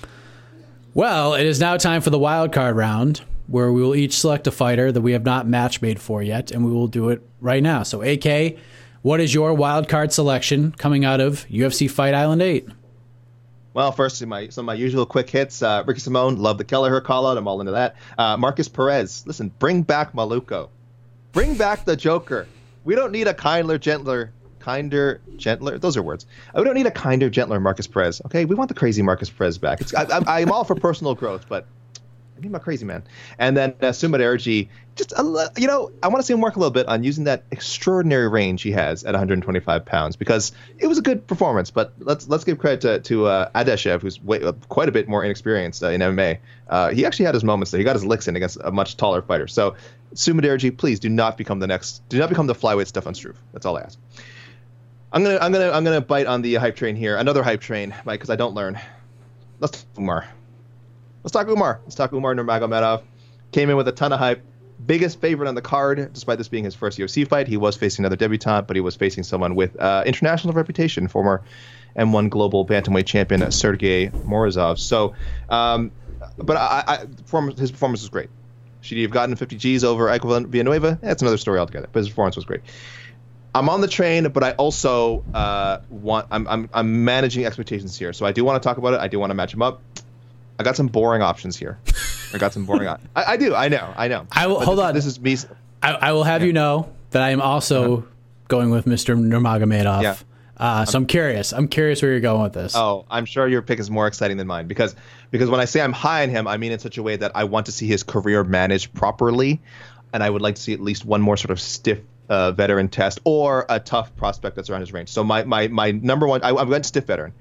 Well, it is now time for the wild card round, where we will each select a fighter that we have not match made for yet, and we will do it right now. So, A K, what is your wild card selection coming out of U F C Fight Island eight? Well, first, my some of my usual quick hits. Uh, Ricky Simone, love the Kelleher call out. I'm all into that. Uh, Marcus Perez, listen, bring back Maluko. Bring back the Joker. We don't need a kinder, gentler, kinder, gentler. Those are words. We don't need a kinder, gentler Marcus Perez. Okay, we want the crazy Marcus Perez back. It's, I, I, I'm all for personal growth, but I need my crazy man. And then uh, Sumit Erji, just a, you know, I want to see him work a little bit on using that extraordinary range he has at one hundred twenty-five pounds, because it was a good performance. But let's let's give credit to, to uh, Adeshev, who's way, uh, quite a bit more inexperienced uh, in M M A. Uh, he actually had his moments there. He got his licks in against a much taller fighter. So Sumit Erji, please do not become the next, do not become the flyweight Stefan Struve. That's all I ask. I'm gonna I'm gonna I'm gonna bite on the hype train here. Another hype train, Mike, because I don't learn. Let's talk Umar. Let's talk Umar. Let's talk Umar Nurmagomedov. Came in with a ton of hype. Biggest favorite on the card, despite this being his first U F C fight. He was facing another debutant, but he was facing someone with uh, international reputation, former M one global bantamweight champion Sergey Morozov. So, um, but I, I, his performance was great. Should he have gotten fifty G's over Equivalent Villanueva? That's another story altogether. But his performance was great. I'm on the train, but I also uh, want. I'm, I'm I'm managing expectations here, so I do want to talk about it. I do want to match him up. I got some boring options here. I got some boring options. I, I do. I know. I know. I will But hold this, on. This is me. I, I will have you know that I am also Uh-huh. going with Mister Nurmagomedov. Yeah. Uh, so I'm curious. I'm curious where you're going with this. Oh, I'm sure your pick is more exciting than mine, because because when I say I'm high on him, I mean in such a way that I want to see his career managed properly, and I would like to see at least one more sort of stiff uh, veteran test or a tough prospect that's around his range. So my my my number one, I, I went stiff veteran.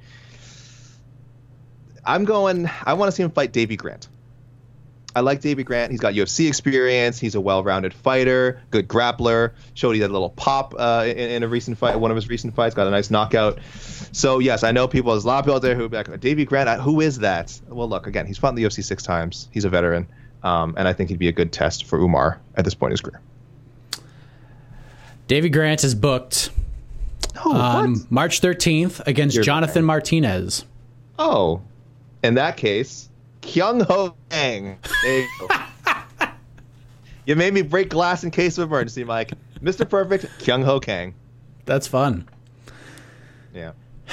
I'm going. I want to see him fight Davey Grant. I like Davey Grant. He's got U F C experience. He's a well-rounded fighter, good grappler. Showed he had a little pop uh, in, in a recent fight, one of his recent fights. Got a nice knockout. So yes, I know people. There's a lot of people out there who are like, Davey Grant. Who is that? Well, look again. He's fought in the U F C six times. He's a veteran, um, and I think he'd be a good test for Umar at this point in his career. Davey Grant is booked Oh, um, what? March thirteenth against You're Jonathan lying. Martinez. Oh, in that case, Kyung Ho Kang. There you go. You made me break glass in case of emergency, Mike. Mister Perfect, Kyung Ho Kang. That's fun. Yeah.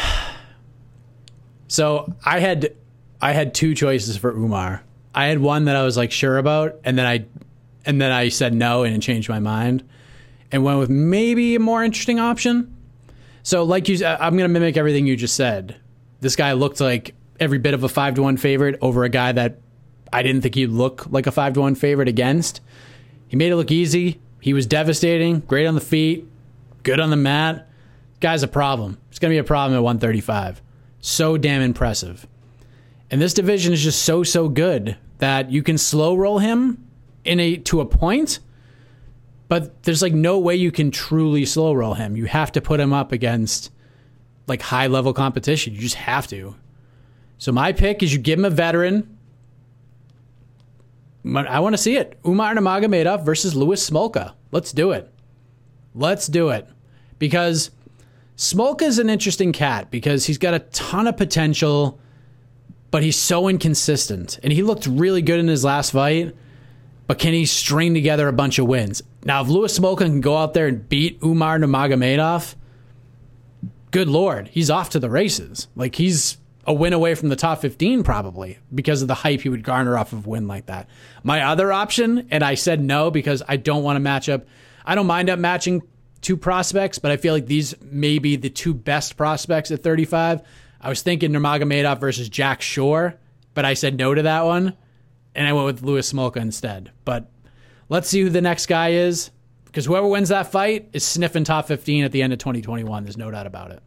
So I had I had two choices for Umar. I had one that I was like sure about, and then I and then I said no and changed my mind and went with maybe a more interesting option. So like you, I'm going to mimic everything you just said. this guy looked like every bit of a five to one favorite over a guy that I didn't think he'd look like a five to one favorite against. He made it look easy. He was devastating, great on the feet, good on the mat. Guy's a problem. It's going to be a problem at one thirty-five. So damn impressive. And this division is just so, so good that you can slow roll him in a to a point, but there's like no way you can truly slow roll him. You have to put him up against like high level competition. You just have to. So my pick is you give him a veteran. I want to see it. Umar Nurmagomedov versus Louis Smolka. Let's do it. Let's do it. Because Smolka is an interesting cat because he's got a ton of potential, but he's so inconsistent. And he looked really good in his last fight, but can he string together a bunch of wins? Now, if Louis Smolka can go out there and beat Umar Nurmagomedov, good Lord, he's off to the races. Like, he's a win away from the top fifteen probably because of the hype he would garner off of a win like that. My other option, and I said no because I don't want to match up. I don't mind up matching two prospects, but I feel like these may be the two best prospects at thirty-five. I was thinking Nurmagomedov versus Jack Shore, but I said no to that one, and I went with Louis Smolka instead. But let's see who the next guy is, because whoever wins that fight is sniffing top fifteen at the end of twenty twenty-one. There's no doubt about it.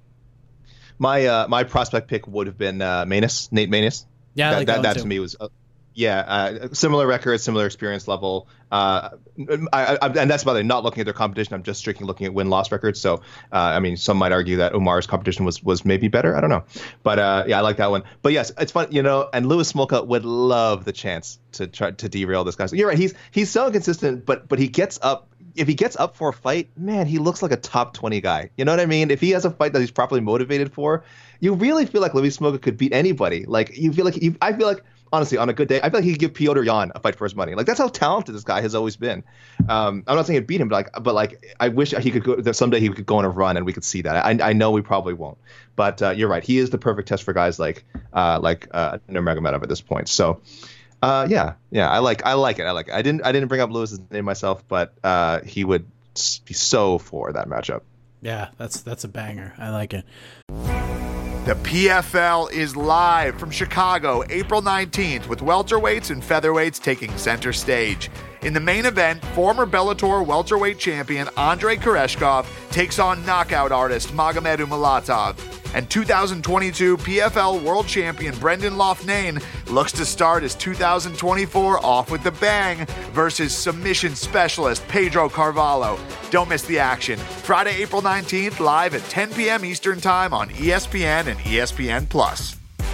My uh, my prospect pick would have been uh, Maness, Nate Maness. Yeah, I that like that, that, that to me was, uh, yeah, uh, similar record, similar experience level. Uh, I, I, and that's about it. Not looking at their competition, I'm just strictly looking at win loss records. So, uh, I mean, some might argue that Umar's competition was was maybe better. I don't know, but uh, yeah, I like that one. But yes, it's fun, you know. And Louis Smolka would love the chance to try to derail this guy. So you're right. He's he's so inconsistent, but but he gets up. If he gets up for a fight, man, he looks like a top twenty guy. You know what I mean? If he has a fight that he's properly motivated for, you really feel like Louis Smolka could beat anybody. Like, you feel like, you, I feel like, honestly, on a good day, I feel like he could give Piotr Jan a fight for his money. Like, that's how talented this guy has always been. Um, I'm not saying he'd beat him, but like, but like, I wish he could go, that someday he could go on a run and we could see that. I, I know we probably won't, but uh, you're right. He is the perfect test for guys like, uh, like uh, Nurmagomedov at this point. So, uh, yeah, yeah, I like, I like it. I like it. I didn't, I didn't bring up Louis's name myself, but uh, he would be so for that matchup. Yeah, that's that's a banger. I like it. The P F L is live from Chicago, April nineteenth, with welterweights and featherweights taking center stage. In the main event, former Bellator welterweight champion Andrei Koreshkov takes on knockout artist Magomed Umalatov. And two thousand twenty-two P F L world champion Brendan Loughnane looks to start his two thousand twenty-four off with the bang versus submission specialist Pedro Carvalho. Don't miss the action. Friday, April nineteenth, live at ten p.m. Eastern Time on E S P N and E S P N Plus.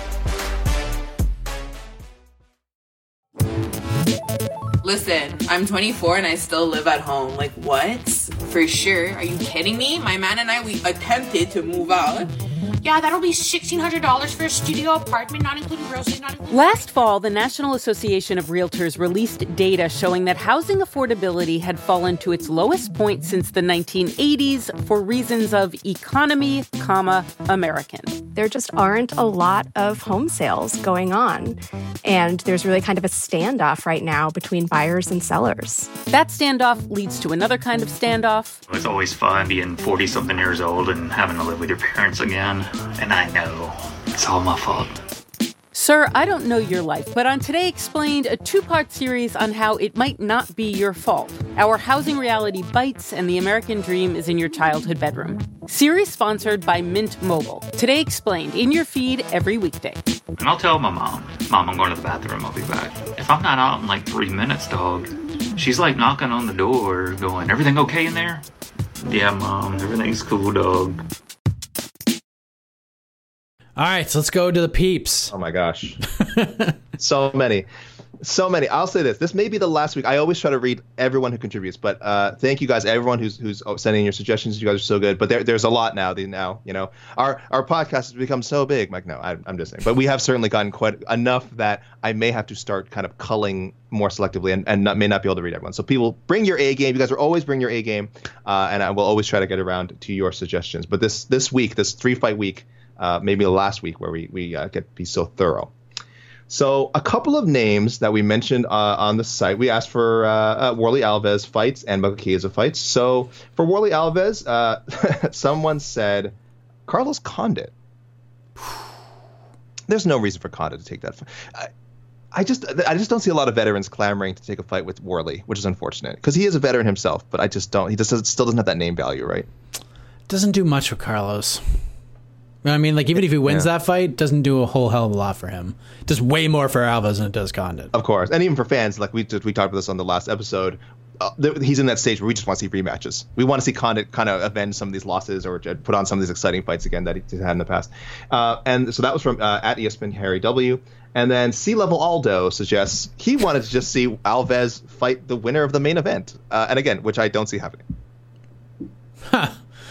Listen, I'm twenty-four and I still live at home. Like, what? For sure. Are you kidding me? My man and I, we attempted to move out. Yeah, that'll be sixteen hundred dollars for a studio apartment, not including groceries, not including... Last fall, the National Association of Realtors released data showing that housing affordability had fallen to its lowest point since the nineteen eighties for reasons of economy, comma, American. There just aren't a lot of home sales going on, and there's really kind of a standoff right now between buyers and sellers. That standoff leads to another kind of standoff. It's always fun being forty-something years old and having to live with your parents again. And I know it's all my fault. Sir, I don't know your life, but on Today Explained, a two-part series on how it might not be your fault. Our housing reality bites and the American dream is in your childhood bedroom. Series sponsored by Mint Mobile. Today Explained, in your feed every weekday. And I'll tell my mom, Mom, I'm going to the bathroom, I'll be back. If I'm not out in like three minutes, dog, she's like knocking on the door going, everything okay in there? Yeah, Mom, everything's cool, dog. All right, so let's go to the peeps. Oh my gosh. So many. So many. I'll say this. This may be the last week. I always try to read everyone who contributes, but uh, thank you guys, everyone who's who's sending your suggestions. You guys are so good. But there, there's a lot now. Now, you know, our our podcast has become so big. Like, no, I, I'm just saying. But we have certainly gotten quite enough that I may have to start kind of culling more selectively and, and not, may not be able to read everyone. So people, bring your A game. You guys are always bring your A game, uh, and I will always try to get around to your suggestions. But this this week, this three fight week, Uh, maybe the last week where we, we uh, get be so thorough. So a couple of names that we mentioned uh, on the site. We asked for uh, uh, Warlley Alves fights and Michael Chiesa fights. So for Warlley Alves, uh, someone said Carlos Condit. there's no reason for Conda to take that fight. I, I just I just don't see a lot of veterans clamoring to take a fight with Worley, which is unfortunate because he is a veteran himself. But I just don't. He just doesn't, still doesn't have that name value, right? Doesn't do much for Carlos. I mean, like even if he wins yeah. that fight, doesn't do a whole hell of a lot for him. It does way more for Alves than it does Condit. Of course, and even for fans, like we did, we talked about this on the last episode. Uh, th- he's in that stage where we just want to see rematches. We want to see Condit kind of avenge some of these losses or put on some of these exciting fights again that he had in the past. Uh, and so that was from uh, at E S P N Harry W. And then C-Level Aldo suggests he wanted to just see Alves fight the winner of the main event. Uh, and again, which I don't see happening. Huh.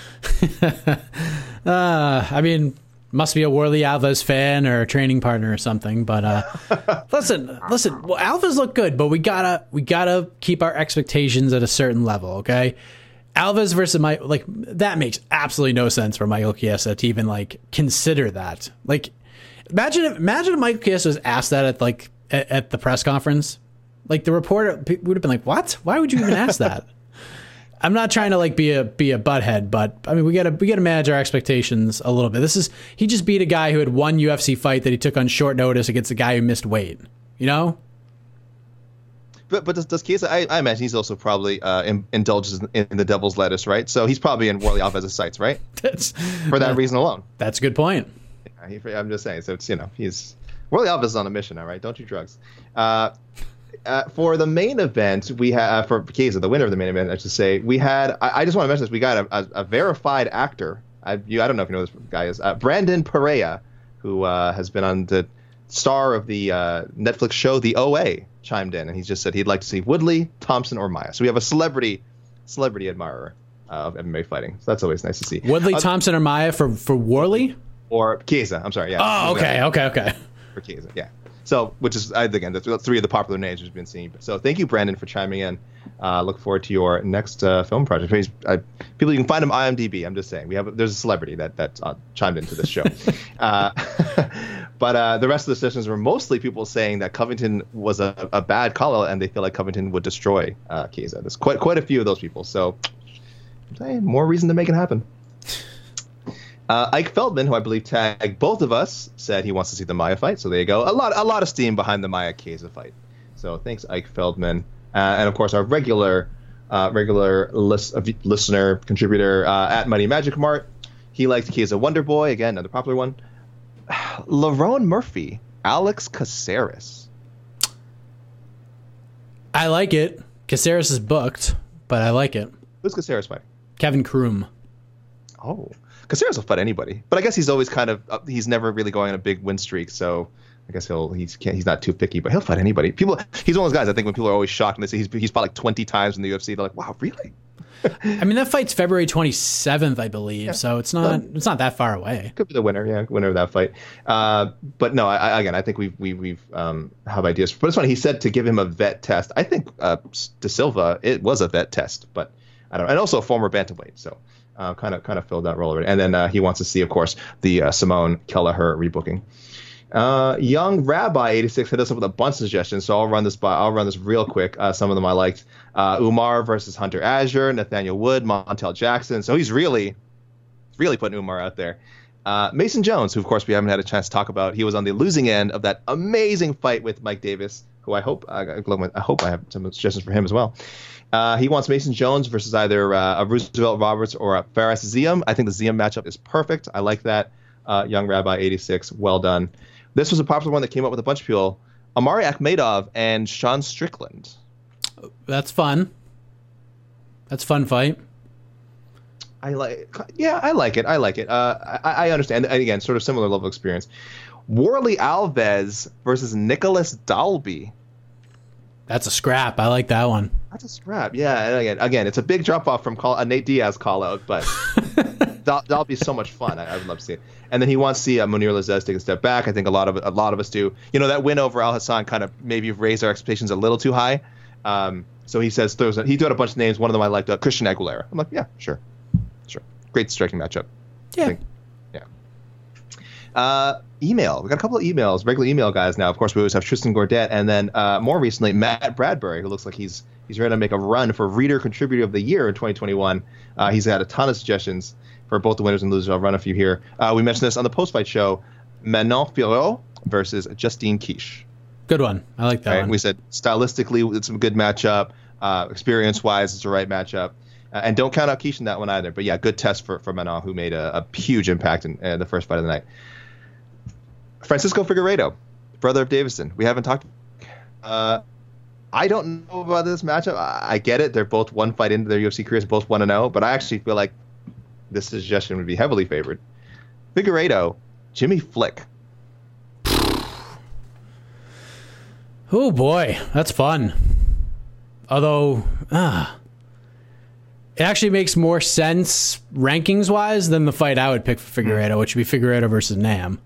uh, I mean, must be a Worley Alves fan or a training partner or something. But uh, listen, listen. Well, Alves look good, but we gotta we gotta keep our expectations at a certain level. Okay, Alves versus Mike, like that makes absolutely no sense for Michael Chiesa to even like consider that. Like, imagine if imagine if Michael Chiesa was asked that at like at, at the press conference. Like the reporter would have been like, "What? Why would you even ask that?" I'm not trying to like be a be a butthead, but I mean we gotta we gotta manage our expectations a little bit. This is he just beat a guy who had one U F C fight that he took on short notice against a guy who missed weight. You know. But but does, does Chiesa? I, I imagine he's also probably uh, in, indulges in, in the devil's lettuce, right? So he's probably in Worley Alves' sights, right? That's for that uh, reason alone. That's a good point. Yeah, he, I'm just saying. So it's you know he's Worley Alves is on a mission, all right? Don't do drugs. Uh, Uh, for the main event, we had uh, for Chiesa, the winner of the main event, I should say, we had. I, I just want to mention this. We got a, a, a verified actor. I, you, I don't know if you know who this guy is. Uh, Brandon Perea, who uh, has been on the star of the uh, Netflix show The O A, chimed in, and he just said he'd like to see Woodley, Thompson, or Maia. So we have a celebrity, celebrity admirer uh, of M M A fighting. So that's always nice to see. Woodley, uh, Thompson, or Maia for for Worley or Chiesa. I'm sorry. Yeah. Oh, okay, okay, okay. For Chiesa, yeah. So, which is, again, the three of the popular names we've been seeing. So, thank you, Brandon, for chiming in. Uh, look forward to your next uh, film project. Please, I, people, you can find him on I M D B. I'm just saying, we have there's a celebrity that that uh, chimed into this show. uh, but uh, the rest of the sessions were mostly people saying that Covington was a, a bad call, and they feel like Covington would destroy uh, Chiesa. There's quite quite a few of those people. So, I'm saying, more reason to make it happen. Uh, Ike Feldman, who I believe tagged both of us, said he wants to see the Maia fight. So there you go. A lot, a lot of steam behind the Maia Chiesa fight. So thanks, Ike Feldman, uh, and of course our regular, uh, regular list, uh, listener contributor uh, at Mighty Magic Mart. He likes Chiesa Wonder Boy, again, another popular one. Lerone Murphy, Alex Caceres. I like it. Caceres is booked, but I like it. Who's Caceres fighting? Kevin Kroom. Oh. Caceres will fight anybody, but I guess he's always kind of uh, he's never really going on a big win streak, so I guess he'll he's can't, he's not too picky, but he'll fight anybody. People, he's one of those guys I think when people are always shocked when they say he's he's fought like twenty times in the U F C, they're like, wow, really? I mean, that fight's February twenty-seventh, I believe, yeah. so it's not so, it's not that far away. Could be the winner, yeah, winner of that fight. Uh, but no, I, again, I think we've we, we've um, have ideas. But it's funny, he said to give him a vet test. I think uh, De Silva, it was a vet test, but I don't, and also a former bantamweight, so. Uh, kind of, kind of filled that role already. And then uh, he wants to see, of course, the uh, Simone Kelleher rebooking. Uh, Young Rabbi eighty-six hit us up with a bunch of suggestions, so I'll run this by. I'll run this real quick. Uh, some of them I liked. Uh, Umar versus Hunter Azure, Nathaniel Wood, Montel Jackson. So he's really, really putting Umar out there. Uh, Mason Jones, who of course we haven't had a chance to talk about. He was on the losing end of that amazing fight with Mike Davis, who I hope uh, I hope I have some suggestions for him as well. Uh, he wants Mason Jones versus either uh, a Roosevelt Roberts or a Fares Ziam. I think the Ziam matchup is perfect. I like that. Uh, Young Rabbi eighty-six, well done. This was a popular one that came up with a bunch of people. Amari Akhmedov and Sean Strickland. That's fun. That's a fun fight. I like. Yeah, I like it. I like it. Uh, I, I understand. And again, sort of similar level of experience. Worley Alves versus Nicholas Dalby. That's a scrap. I like that one. That's a scrap. Yeah, and again, again, it's a big drop off from call, a Nate Diaz call out, but that'll, that'll be so much fun. I, I would love to see it. And then he wants to see uh, Munir Lazzez take a step back. I think a lot of a lot of us do. You know, that win over Al Hassan kind of maybe raised our expectations a little too high. Um, so he says throws. He threw out a bunch of names. One of them I liked, uh, Christian Aguilera. I'm like, yeah, sure, sure, great striking matchup. Yeah, think, yeah. Uh, email. We got a couple of emails, regular email guys now. Of course, we always have Tristan Gordet, and then uh, more recently Matt Bradbury, who looks like he's he's ready to make a run for Reader Contributor of the Year in twenty twenty-one. Uh, he's had a ton of suggestions for both the winners and losers. I'll run a few here. Uh, we mentioned this on the post-fight show. Manon Fiorot versus Justine Kish. Good one. I like that right? one. We said stylistically, it's a good matchup. Uh, experience-wise, it's the right matchup. Uh, and don't count out Kish in that one either. But yeah, good test for, for Manon, who made a, a huge impact in uh, the first fight of the night. Francisco Figueiredo, brother of Davison. We haven't talked. Uh, I don't know about this matchup. I, I get it. They're both one fight into their U F C careers, both one and oh. But I actually feel like this suggestion would be heavily favored. Figueiredo, Jimmy Flick. Oh boy, that's fun. Although, ah, it actually makes more sense rankings wise than the fight I would pick for Figueiredo, which would be Figueiredo versus Nam.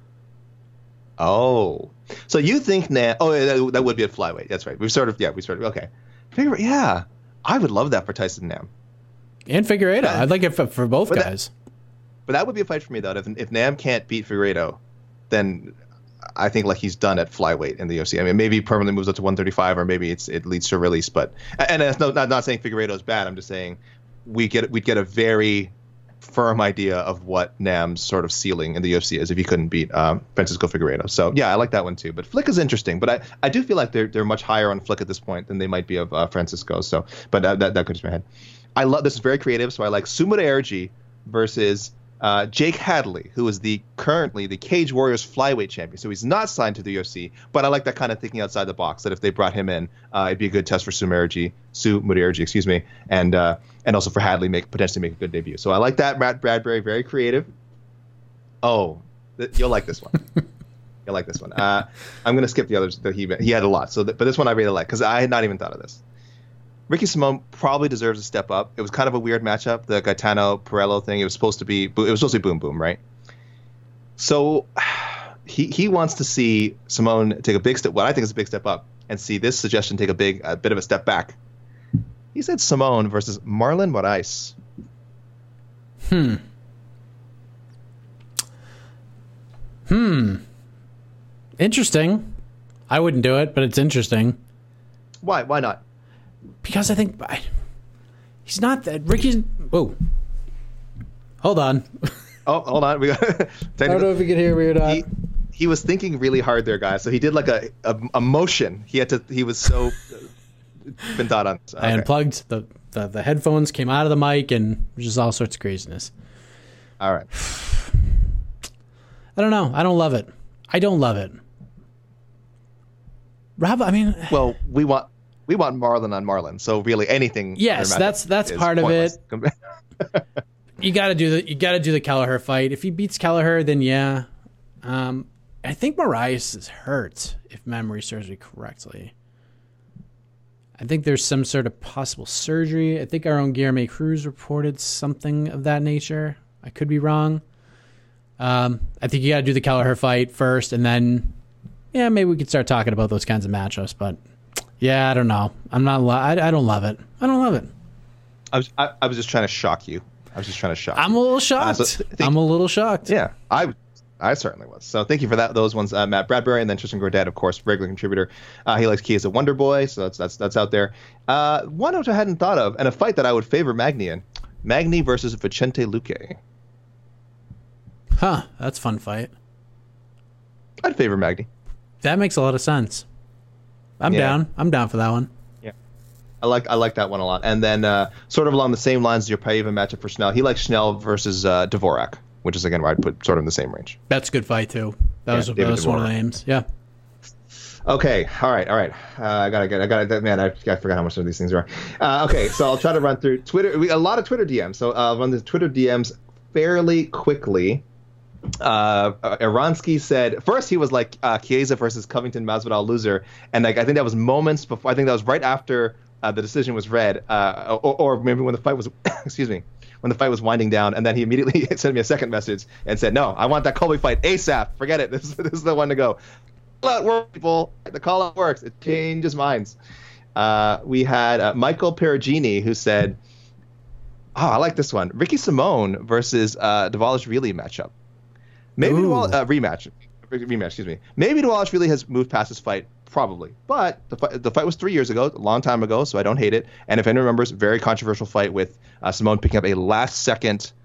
Oh, so you think Nam? Oh, yeah, that, that would be a flyweight. That's right. We've sort of, yeah, we sort of, okay. Figueiredo, yeah, I would love that for Tyson Nam and Figueiredo. Uh, I'd like it for, for both but guys. That, but that would be a fight for me though. If if Nam can't beat Figueiredo, then I think like he's done at flyweight in the U F C. I mean, maybe he permanently moves up to one thirty-five, or maybe it's it leads to a release. But and that's no, not not saying Figueiredo is bad. I'm just saying we get we'd get a very firm idea of what Nam's sort of ceiling in the U F C is if he couldn't beat um, Francisco Figueiredo. So yeah, I like that one too. But Flick is interesting, but I, I do feel like they're they're much higher on Flick at this point than they might be of uh, Francisco. So, but uh, that that goes to my head. I love this is very creative. So I like Sumit Erji versus Uh, Jake Hadley, who is the currently the Cage Warriors flyweight champion. So he's not signed to the U F C, but I like that kind of thinking outside the box, that if they brought him in, uh, it'd be a good test for Sumit Erji, excuse me, and uh, and also for Hadley make potentially make a good debut. So I like that. Matt Bradbury, very creative. Oh, th- you'll like this one. You'll like this one. Uh, I'm going to skip the others that he he had a lot. So, th- but this one I really like because I had not even thought of this. Ricky Simón probably deserves a step up. It was kind of a weird matchup, the Gaetano Perello thing. It was supposed to be it was supposed to be boom boom, right? So he he wants to see Simón take a big step. What I think is a big step up, and see this suggestion take a big a bit of a step back. He said Simón versus Marlon Moraes. Hmm. Hmm. Interesting. I wouldn't do it, but it's interesting. Why? Why not? Because I think I, he's not that Ricky's. Whoa, hold on. Oh, hold on. We got. I don't know if you can hear me or not. He, he was thinking really hard there, guys. So he did like a a, a motion. He had to. He was so been thought on. Okay. I unplugged the, the the headphones, came out of the mic, and just all sorts of craziness. All right. I don't know. I don't love it. I don't love it. Rob, I mean, well, we want. We want Marlon on Marlon, so really anything. Yes, that's that's part pointless. of it. you got to do the you got to do the Kelleher fight. If he beats Kelleher, then yeah. Um, I think Moraes is hurt, if memory serves me correctly. I think there's some sort of possible surgery. I think our own Guilherme Cruz reported something of that nature. I could be wrong. Um, I think you got to do the Kelleher fight first, and then yeah, maybe we could start talking about those kinds of matchups, but. Yeah, I don't know. I'm not. Lo- I, I don't love it. I don't love it. I was. I, I was just trying to shock you. I was just trying to shock. I'm you. a little shocked. Uh, so th- I'm a little shocked. Yeah, I. I certainly was. So thank you for that. Those ones, uh, Matt Bradbury, and then Tristan Gordet, of course, regular contributor. Uh, he likes Key as a Wonder Boy, so that's that's that's out there. Uh, one which I hadn't thought of, and a fight that I would favor Magny in: Magny versus Vicente Luque. Huh? That's a fun fight. I'd favor Magny. That makes a lot of sense. I'm yeah. down. I'm down for that one. Yeah, I like I like that one a lot. And then uh, sort of along the same lines as your Paiva matchup for Schnell, he likes Schnell versus uh, Dvorak, which is again where I'd put sort of in the same range. That's a good fight too. That yeah, was, that was one of the names. Yeah. Okay. All right. All right. Uh, I gotta get. I gotta. Man, I, I forgot how much of these things are. Uh, okay. So I'll try to run through Twitter. We, a lot of Twitter D Ms. So I'll run the Twitter D Ms fairly quickly. Uh, Aransky said first he was like uh, Chiesa versus Covington Masvidal loser, and like I think that was moments before. I think that was right after uh, the decision was read, uh, or, or maybe when the fight was excuse me, when the fight was winding down, and then he immediately sent me a second message and said, "No, I want that Colby fight ASAP. Forget it. This is this is the one to go." Call out works, people. The call out works. It changes minds. Uh, we had uh, Michael Perugini who said, "Oh, I like this one. Ricky Simón versus uh, Dvalishvili matchup." Maybe Dwal- uh, rematch, rematch. Excuse me. Maybe Dvalishvili has moved past this fight, probably. But the fight, the fight was three years ago, a long time ago, so I don't hate it. And if anyone remembers, very controversial fight with uh, Simón picking up a last-second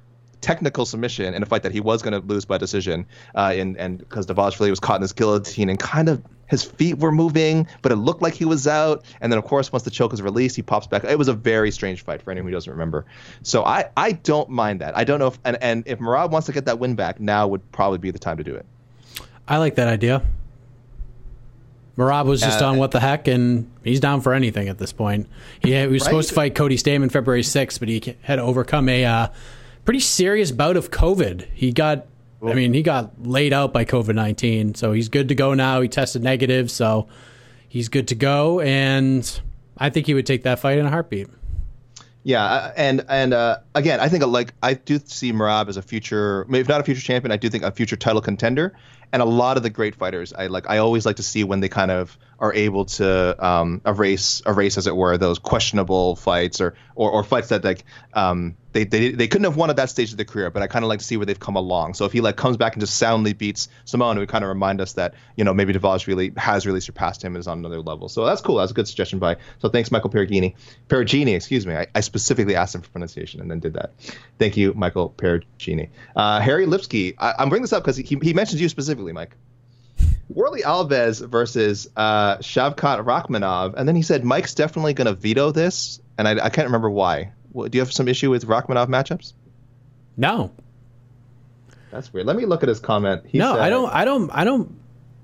technical submission in a fight that he was going to lose by decision, uh, in, and because Dvalishvili was caught in this guillotine and kind of his feet were moving, but it looked like he was out. And then, of course, once the choke is released, he pops back. It was a very strange fight for anyone who doesn't remember. So I, I don't mind that. I don't know if and, and if Merab wants to get that win back, now would probably be the time to do it. I like that idea. Merab was just uh, on what the heck, and he's down for anything at this point. He, he was right? supposed to fight Cody Stamann February sixth, but he had to overcome a uh, pretty serious bout of COVID. He got, Ooh. I mean, he got laid out by COVID nineteen, so he's good to go now. He tested negative, so he's good to go, and I think he would take that fight in a heartbeat. Yeah, and and uh, again, I think like I do see Merab as a future, if not a future champion, I do think a future title contender. And a lot of the great fighters, I like. I always like to see when they kind of are able to um, erase, erase, as it were, those questionable fights or or, or fights that like um, they, they they couldn't have won at that stage of their career. But I kind of like to see where they've come along. So if he like comes back and just soundly beats Simone, it would kind of remind us that, you know, maybe Dvalishvili has really surpassed him and is on another level. So that's cool. That's a good suggestion by. So thanks, Michael Perugini. Perugini, excuse me. I, I specifically asked him for pronunciation and then did that. Thank you, Michael Perugini. Uh, Harry Lipsky. I, I'm bringing this up because he he mentions you specifically, Mike. Warlley Alves versus uh, Shavkat Rakhmonov, and then he said Mike's definitely going to veto this, and I, I can't remember why. Do you have some issue with Rakhmonov matchups? No. That's weird. Let me look at his comment. He no, said, I don't. I don't. I don't.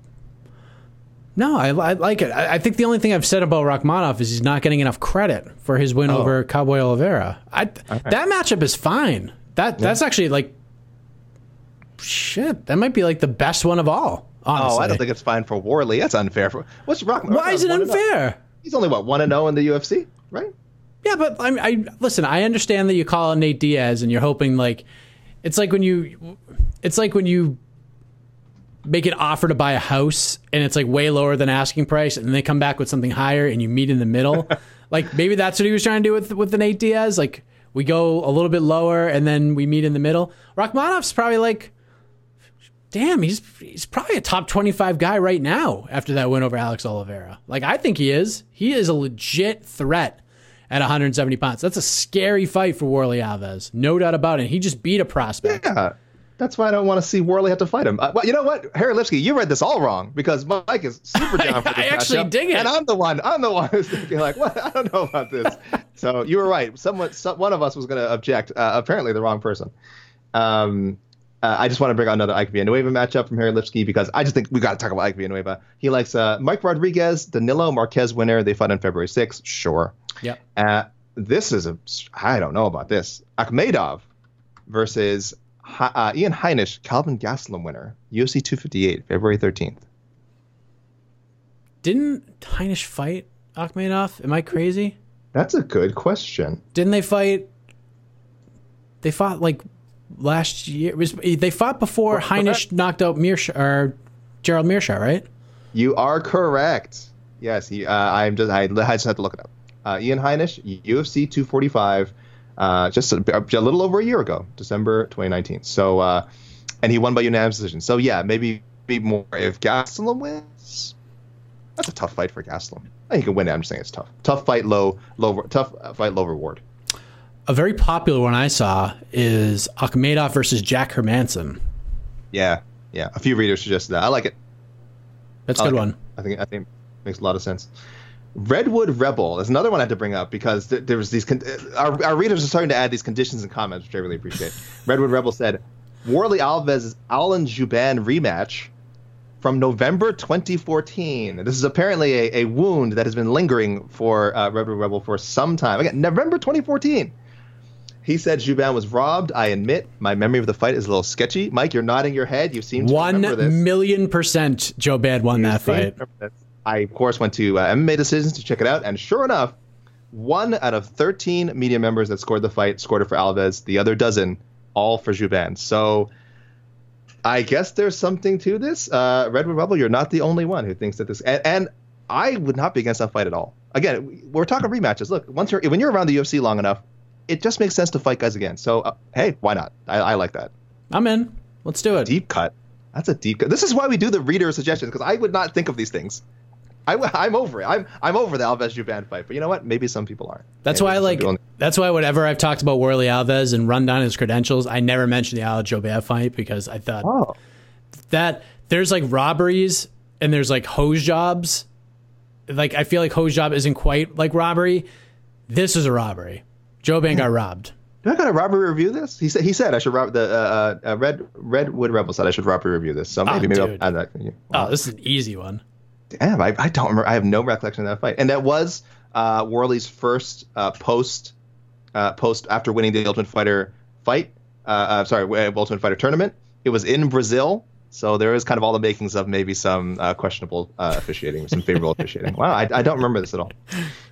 No, I, I like it. I, I think the only thing I've said about Rakhmonov is he's not getting enough credit for his win oh. over Cowboy Oliveira. I, right. That matchup is fine. That yeah. That's actually like shit. That might be like the best one of all. Honestly. Oh, I don't think it's fine for Warlley. That's unfair. For what's Rakhmonov? Why is it unfair? He's only what one and zero in the U F C, right? Yeah, but I, I listen. I understand that you call out Nate Diaz and you're hoping like it's like when you it's like when you make an offer to buy a house and it's like way lower than asking price, and then they come back with something higher and you meet in the middle. Like maybe that's what he was trying to do with with the Nate Diaz. Like we go a little bit lower and then we meet in the middle. Rakhmonov's probably like. Damn, he's he's probably a top twenty-five guy right now after that win over Alex Oliveira. Like, I think he is. He is a legit threat at one hundred seventy pounds. That's a scary fight for Warlley Alves. No doubt about it. He just beat a prospect. Yeah, that's why I don't want to see Warlley have to fight him. Uh, well, you know what? Harry Lipsky, you read this all wrong because Mike is super down for this I actually matchup, dig it. And I'm the one. I'm the one who's thinking like, what? I don't know about this. So you were right. Someone, some, one of us was going to object. Uh, apparently the wrong person. Um, Uh, I just want to bring out another Ike Villanueva matchup from Harry Lipsky because I just think we got to talk about Ike Villanueva. He likes uh, Mike Rodriguez, Danilo Marquez winner. They fight on February sixth. Sure. Yeah. Uh, this is a, I don't know about this. Akhmedov versus uh, Ian Heinisch, Calvin Gastelum winner. U F C two fifty-eight, February thirteenth. Didn't Heinisch fight Akhmedov? Am I crazy? That's a good question. Didn't they fight? They fought like. Last year, was they fought before well, Heinisch knocked out Mearsh, or Gerald Mearshart, right? You are correct. Yes, he. Uh, I'm just. I, I just had to look it up. Uh, Ian Heinisch, U F C two forty-five, uh, just a, a little over a year ago, December twenty nineteen. So, uh, and he won by unanimous decision. So yeah, maybe be more if Gastelum wins. That's a tough fight for Gastelum. I think he can win it. I'm just saying it's tough. Tough fight, low, low, tough fight, low reward. A very popular one I saw is Akhmedov versus Jack Hermansson. Yeah, yeah. A few readers suggested that. I like it. That's a good like one. It. I think I think it makes a lot of sense. Redwood Rebel is another one I had to bring up because th- there was these. Con- our, our readers are starting to add these conditions and comments, which I really appreciate. Redwood Rebel said, Warlley Alves' Alan Jouban rematch from November twenty fourteen. This is apparently a, a wound that has been lingering for uh, Redwood Rebel for some time. Again, November twenty fourteen. He said Jouban was robbed. I admit my memory of the fight is a little sketchy. Mike, you're nodding your head. You seem to One remember this. One million percent Jouban won you that fight. I, of course, went to uh, M M A Decisions to check it out. And sure enough, one out of thirteen media members that scored the fight scored it for Alves. The other dozen, all for Jouban. So I guess there's something to this. Uh, Redwood Rebel, you're not the only one who thinks that this... And, and I would not be against that fight at all. Again, we're talking rematches. Look, once you're when you're around the U F C long enough, it just makes sense to fight guys again. So, uh, hey, why not? I, I like that. I'm in. Let's do it. Deep cut. That's a deep cut. This is why we do the reader suggestions, because I would not think of these things. I, I'm over it. I'm I'm over the Alves Jouban fight. But you know what? Maybe some people aren't. That's Maybe why I like. people... That's why whenever I've talked about Worley Alves and run down his credentials, I never mention the Alves Jouban fight because I thought oh. that there's like robberies and there's like hose jobs. Like I feel like hose job isn't quite like robbery. This is a robbery. Jouban got robbed. Do I got to robbery review this? He said he said I should rob the uh, uh, Red Redwood Rebel said I should robbery review this. So maybe oh, maybe dude. I'll add that. Yeah. Wow. Oh, this is an easy one. Damn, I, I don't remember. I have no recollection of that fight. And that was uh, Worley's first uh, post uh, post after winning the Ultimate Fighter fight. Uh, uh, sorry, Ultimate Fighter tournament. It was in Brazil, so there is kind of all the makings of maybe some uh, questionable uh, officiating, some favorable officiating. Wow, I, I don't remember this at all.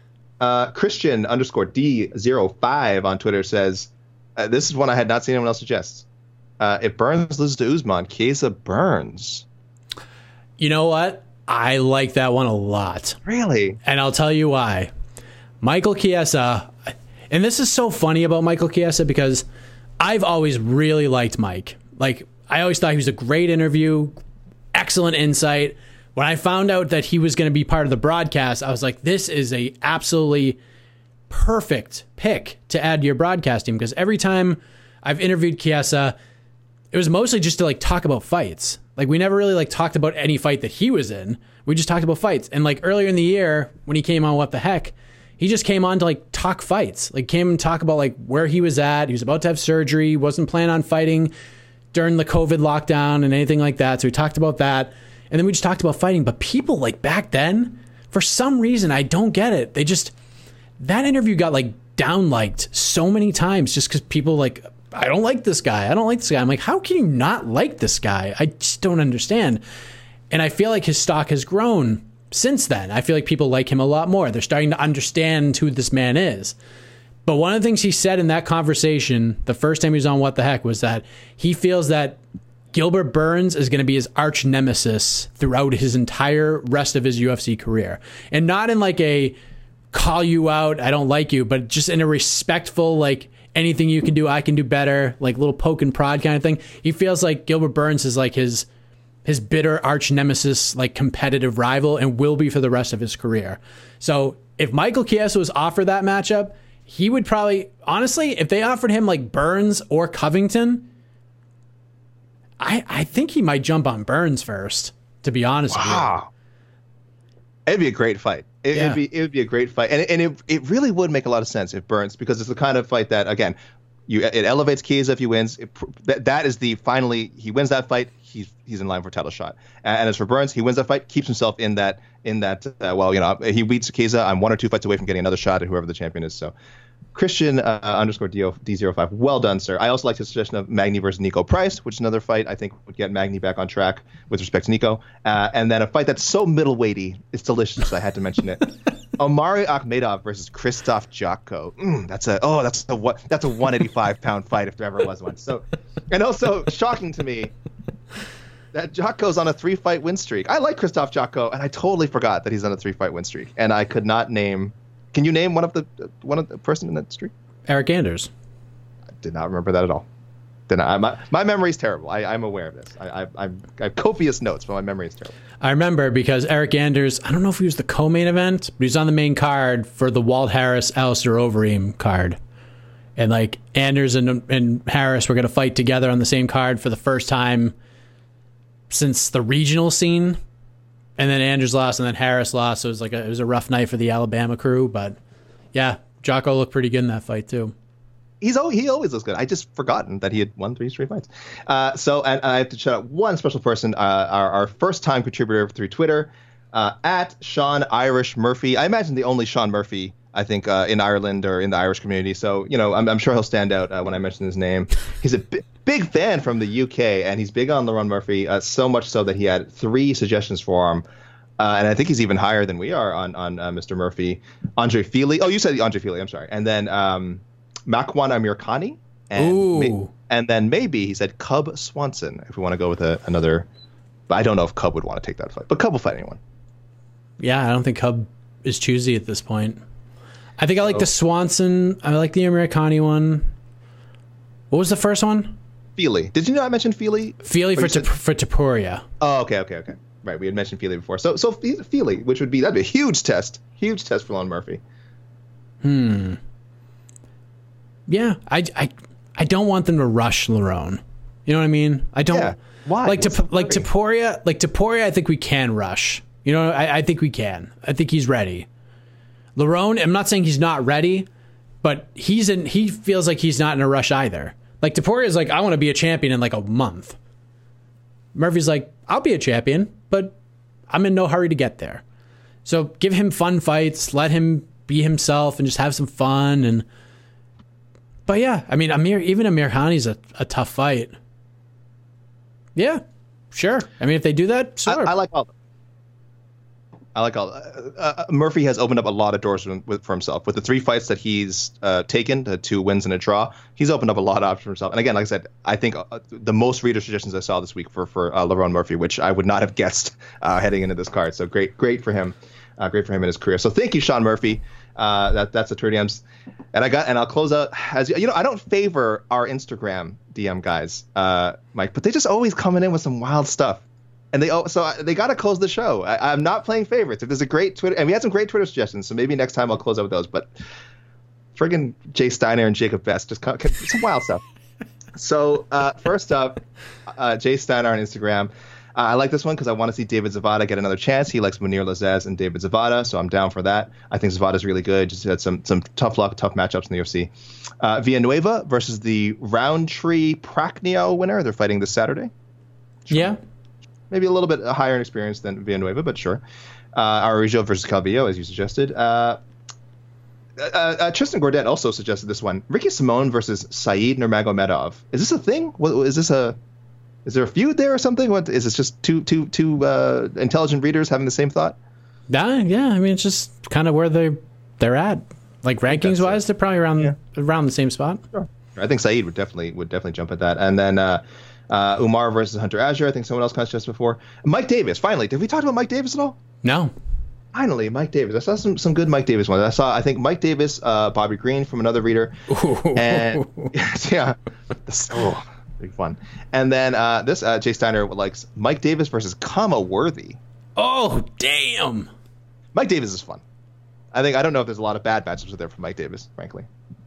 Uh, Christian underscore D zero five on Twitter says, uh, this is one I had not seen anyone else suggest. Uh, if Burns loses to Usman, Chiesa Burns. You know what? I like that one a lot. Really? And I'll tell you why. Michael Chiesa, and this is so funny about Michael Chiesa because I've always really liked Mike. Like, I always thought he was a great interview, excellent insight. When I found out that he was going to be part of the broadcast, I was like, this is a absolutely perfect pick to add to your broadcast team because every time I've interviewed Chiesa, it was mostly just to like talk about fights. Like we never really like talked about any fight that he was in. We just talked about fights. And like earlier in the year when he came on What the Heck, he just came on to like talk fights. Like came and talk about like where he was at. He was about to have surgery, wasn't planning on fighting during the COVID lockdown and anything like that. So we talked about that. And then we just talked about fighting. But people like back then, for some reason, I don't get it. They just, that interview got like down-liked so many times just because people like, I don't like this guy. I don't like this guy. I'm like, how can you not like this guy? I just don't understand. And I feel like his stock has grown since then. I feel like people like him a lot more. They're starting to understand who this man is. But one of the things he said in that conversation, the first time he was on What the Heck, was that he feels that Gilbert Burns is going to be his arch nemesis throughout his entire rest of his U F C career. And not in like a call you out, I don't like you, but just in a respectful, like, anything you can do, I can do better, like little poke and prod kind of thing. He feels like Gilbert Burns is like his his bitter arch nemesis, like competitive rival, and will be for the rest of his career. So if Michael Chiesa was offered that matchup, he would probably, honestly, if they offered him like Burns or Covington, I, I think he might jump on Burns first, to be honest wow. with you. It'd be a great fight. It, yeah. It'd be it would be a great fight, and and it it really would make a lot of sense if Burns, because it's the kind of fight that again, you it elevates Chiesa if he wins. It, that that is the finally he wins that fight, he's he's in line for a title shot. And, and as for Burns, he wins that fight, keeps himself in that in that uh, well, you know, he beats Chiesa. I'm one or two fights away from getting another shot at whoever the champion is. So. Christian uh, underscore D zero five. Well done, sir. I also like the suggestion of Magny versus Nico Price, which is another fight I think would get Magny back on track with respect to Nico. Uh, and then a fight that's so middleweighty, it's delicious. I had to mention it. Omari Akhmedov versus Krzysztof Jotko. Mm, that's a oh, that's a what? That's a one eighty-five pound fight if there ever was one. So, and also shocking to me that Jotko's on a three fight win streak. I like Krzysztof Jotko, and I totally forgot that he's on a three fight win streak, and I could not name. Can you name one of the one of the person in that streak? Eric Anders. I did not remember that at all. Did not, my my memory is terrible. I, I'm aware of this. I, I, I have copious notes, but my memory is terrible. I remember because Eric Anders, I don't know if he was the co-main event, but he was on the main card for the Walt Harris Alistair Overeem card. And like Anders and, and Harris were going to fight together on the same card for the first time since the regional scene. And then Anders lost, and then Harris lost. So it was like a, it was a rough night for the Alabama crew. But yeah, Jotko looked pretty good in that fight too. He's he always looks good. I just forgotten that he had won three straight fights. Uh, so and, and I have to shout out one special person, uh, our, our first time contributor through Twitter, uh, at Sean Irish Murphy. I imagine the only Sean Murphy, I think, uh, in Ireland or in the Irish community. So, you know, I'm, I'm sure he'll stand out uh, when I mention his name. He's a bi- big fan from the U K, and he's big on Lerone Murphy, uh, so much so that he had three suggestions for him. Uh, and I think he's even higher than we are on, on uh, Mister Murphy. Andre Feely. Oh, you said Andre Feely. I'm sorry. And then um, Makwan Amirkhani. And, may- and then maybe he said Cub Swanson, if we want to go with a, another. But I don't know if Cub would want to take that fight. But Cub will fight anyone. Yeah, I don't think Cub is choosy at this point. I think I like oh. the Swanson. I like the Amirkhani one. What was the first one? Feely. Did you not mention Feely? Feely for, said- T- for Topuria. Oh, okay, okay, okay. right. We had mentioned Feely before. So so Feely, which would be that'd be a huge test, huge test for Lerone Murphy. Hmm. Yeah, I, I, I don't want them to rush Lerone. You know what I mean? I don't. Yeah. Why? Like What's to the like hurry? Taporia, like Taporia. I think we can rush. You know, I, I think we can. I think he's ready. Lerone, I'm not saying he's not ready, but he's in. He feels like he's not in a rush either. Like Taporia is like, I want to be a champion in like a month. Murphy's like, I'll be a champion, but I'm in no hurry to get there. So give him fun fights, let him be himself, and just have some fun. And but yeah, I mean, Amir, even Amir Khani's a, a tough fight. Yeah, sure. I mean, if they do that, sure. I, I like all. I like all. Uh, uh, Murphy has opened up a lot of doors for, with, for himself with the three fights that he's uh, taken, the two wins and a draw. He's opened up a lot of options for himself. And again, like I said, I think uh, the most reader suggestions I saw this week for for uh, Lerone Murphy, which I would not have guessed uh, heading into this card. So great, great for him, uh, great for him in his career. So thank you, Sean Murphy. Uh, that that's the Twitter D Ms, and I got and I'll close out as you know. I don't favor our Instagram D M guys, uh, Mike, but they just always coming in with some wild stuff. And they so they got to close the show. I, I'm not playing favorites. If there's a great Twitter, and we had some great Twitter suggestions, so maybe next time I'll close out with those. But friggin' Jay Steiner and Jacob Best, just come, some wild stuff. So uh, first up, uh, Jay Steiner on Instagram. Uh, I like this one because I want to see David Zavada get another chance. He likes Munir Lazez and David Zavada, so I'm down for that. I think Zavada's really good. Just had some some tough luck, tough matchups in the U F C. Uh, Villanueva versus the Roundtree Prachnio winner. They're fighting this Saturday. Sure. Yeah. Maybe a little bit higher in experience than Villanueva, but sure. Uh, Araujo versus Calvillo, as you suggested. Uh, uh, uh, Tristan Gordet also suggested this one. Ricky Simon versus Saeed Nurmagomedov. Is this a thing? What, is this a? Is there a feud there or something? What is this? Just two two two uh, intelligent readers having the same thought? Yeah, yeah. I mean, it's just kind of where they they're at. Like rankings wise, they're probably around yeah. around the same spot. Sure. I think Saeed would definitely would definitely jump at that. And then. Uh, Uh, Umar versus Hunter Azure. I think someone else kind of suggested before. Mike Davis. Finally, did we talk about Mike Davis at all? No. Finally, Mike Davis. I saw some, some good Mike Davis ones. I saw, I think, Mike Davis, uh, Bobby Green from another reader. Ooh. And yeah, this, oh, big fun. And then uh, this uh, Jay Steiner likes Mike Davis versus Kama Worthy. Oh, damn. Mike Davis is fun. I think I don't know if there's a lot of bad matchups there for Mike Davis, frankly.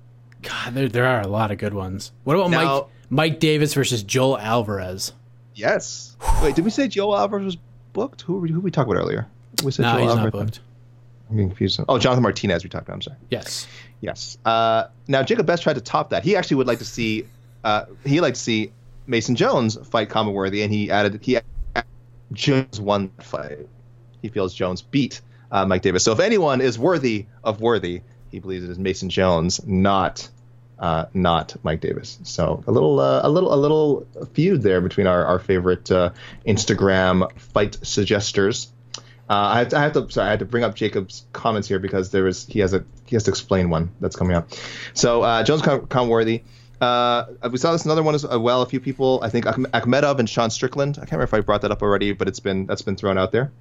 God, there there are a lot of good ones. What about now, Mike Mike Davis versus Joel Alvarez? Yes. Wait, did we say Joel Alvarez was booked? Who were we, who we talked about earlier? We said no, Joel he's Alvarez. not booked. I'm getting confused. Oh, Jonathan Martinez we talked about. I'm sorry. Yes. Yes. Uh, now Jacob Best tried to top that. He actually would like to see. Uh, he liked to see Mason Jones fight Kama Worthy, and he added he added, Jones won the fight. He feels Jones beat uh, Mike Davis. So if anyone is worthy of worthy, he believes it is Mason Jones, not. Uh, not Mike Davis. So a little, uh, a little, a little feud there between our, our favorite uh, Instagram fight suggesters. Uh, I, have to, I have to, sorry, I had to bring up Jacob's comments here because there was he has a he has to explain one that's coming up. So uh, Jones Conworthy. Uh, we saw this another one as well. A few people, I think Akhmedov and Sean Strickland. I can't remember if I brought that up already, but it's been that's been thrown out there.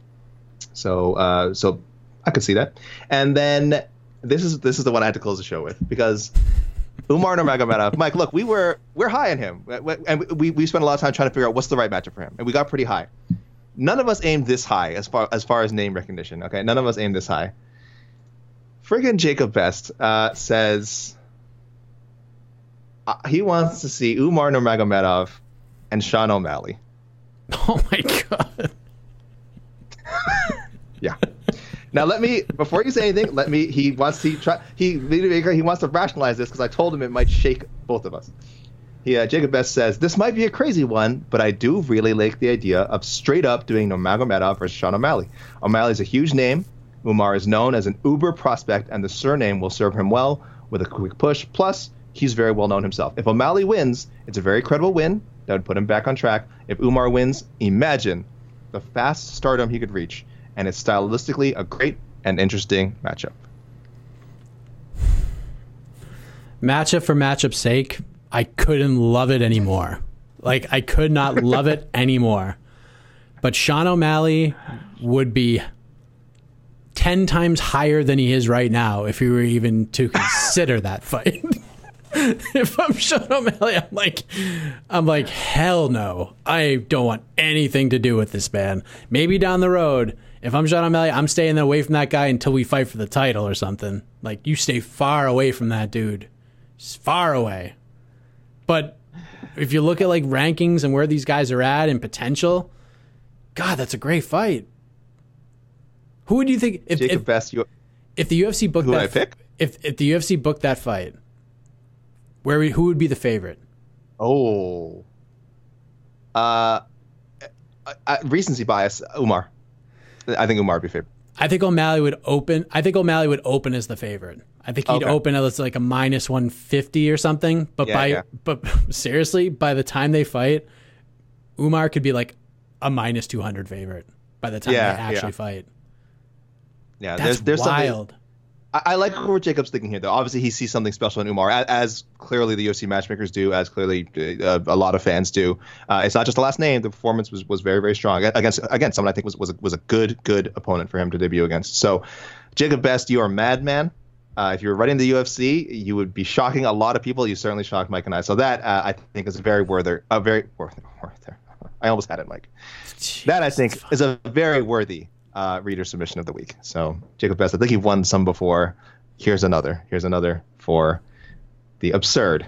So uh, so I could see that. And then this is this is the one I had to close the show with because. Umar Nurmagomedov. Mike, look, we were we're high on him, and we we spent a lot of time trying to figure out what's the right matchup for him, and we got pretty high. None of us aimed this high as far as far as name recognition. Okay, none of us aimed this high. Friggin' Jacob Best uh, says uh, he wants to see Umar Nurmagomedov and Sean O'Malley. Oh my god. Yeah. Now let me before you say anything. Let me. He wants to try. He he wants to rationalize this because I told him it might shake both of us. He uh, Jacob Best says this might be a crazy one, but I do really like the idea of straight up doing Nurmagomedov versus Sean O'Malley. O'Malley's a huge name. Umar is known as an uber prospect, and the surname will serve him well with a quick push. Plus, he's very well known himself. If O'Malley wins, it's a very credible win that would put him back on track. If Umar wins, imagine the fast stardom he could reach. And it's stylistically a great and interesting matchup. Matchup for matchup's sake, I couldn't love it anymore. Like, I could not love it anymore. But Sean O'Malley would be ten times higher than he is right now if he were even to consider that fight. if I'm Sean O'Malley, I'm like, I'm like, hell no. I don't want anything to do with this man. Maybe down the road, if I'm Sean O'Malley, I'm staying away from that guy until we fight for the title or something. Like, you stay far away from that dude. Just far away. But if you look at like rankings and where these guys are at and potential, God, that's a great fight. Who would you think if Jacob if, Best, you, if the U F C booked who that would I pick? If if the U F C booked that fight, where we, who would be the favorite? Oh, uh, uh, recency bias. Umar, I think Umar would be favorite. I think O'Malley would open. I think O'Malley would open as the favorite. I think he'd Okay. open as like a minus one fifty or something. But Yeah, by yeah. but seriously, by the time they fight, Umar could be like a minus two hundred favorite by the time Yeah, they actually yeah. fight. Yeah, That's there's there's something. wild. I, I like what Jacob's thinking here, though. Obviously, he sees something special in Umar, as, as clearly the U F C matchmakers do, as clearly uh, a lot of fans do. Uh, it's not just the last name; the performance was, was very, very strong against again someone I think was was a, was a good good opponent for him to debut against. So, Jacob Best, you are a madman. Uh, if you were running the U F C, you would be shocking a lot of people. You certainly shocked Mike and I. So that uh, I think is very worthy. A very worthy. I almost had it, Mike. Jeez, that I think is a very worthy uh, reader submission of the week. So Jacob Best, I think you've won some before. Here's another. Here's another for the absurd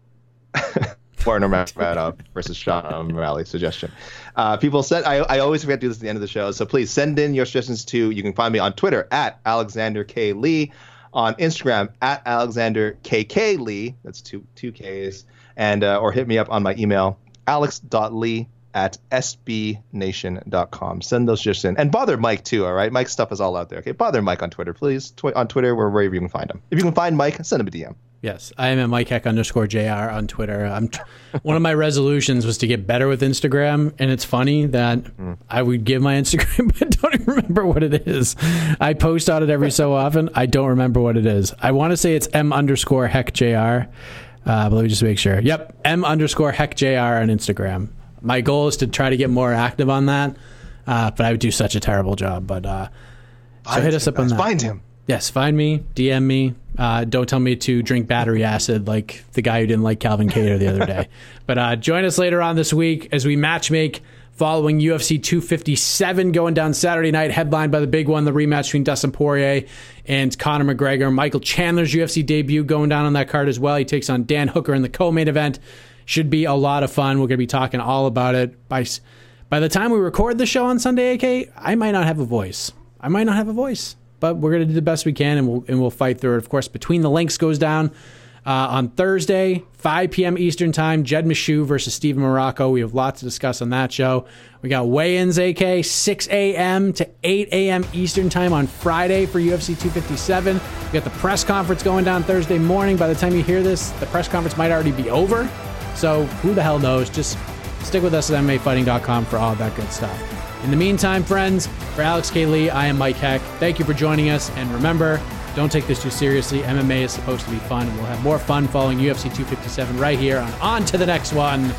Warner Nurmagomedov versus Sean O'Malley suggestion. Uh, people said I, I always forget to do this at the end of the show, so please send in your suggestions to. You can find me on Twitter at Alexander K Lee, on Instagram at Alexander K K Lee. That's two two Ks, and uh, or hit me up on my email alex dot lee at s b nation dot com. Send those just in. And bother Mike, too, all right? Mike's stuff is all out there, okay? Bother Mike on Twitter, please. Twi- on Twitter, wherever you can find him. If you can find Mike, send him a D M. Yes, I am at Mike Heck underscore J R on Twitter. I'm t- one of my resolutions was to get better with Instagram, and it's funny that mm. I would give my Instagram, but I don't even remember what it is. I post on it every so often. I don't remember what it is. I want to say it's M underscore Heck J R, uh, but let me just make sure. Yep, M underscore Heck J R on Instagram. My goal is to try to get more active on that, uh, but I would do such a terrible job. But uh, so hit us up on that. Find him. Yes, find me, D M me. Uh, don't tell me to drink battery acid like the guy who didn't like Calvin Kattar the other day. But uh, join us later on this week as we matchmake following U F C two fifty-seven going down Saturday night, headlined by the big one, the rematch between Dustin Poirier and Conor McGregor. Michael Chandler's U F C debut going down on that card as well. He takes on Dan Hooker in the co-main event. Should be a lot of fun. We're going to be talking all about it. By by the time we record the show on Sunday, A K, I might not have a voice. I might not have a voice, but we're going to do the best we can, and we'll and we'll fight through it. Of course, Between the Links goes down uh, on Thursday, five p.m. Eastern Time. Jed Meshew versus Steven Morocco. We have lots to discuss on that show. We got weigh-ins, A K, six a.m. to eight a.m. Eastern Time on Friday for U F C two fifty-seven. We got the press conference going down Thursday morning. By the time you hear this, the press conference might already be over. So who the hell knows? Just stick with us at M M A fighting dot com for all that good stuff. In the meantime, friends, for Alex K. Lee, I am Mike Heck. Thank you for joining us. And remember, don't take this too seriously. M M A is supposed to be fun. We'll have more fun following U F C two fifty-seven right here on On to the Next One,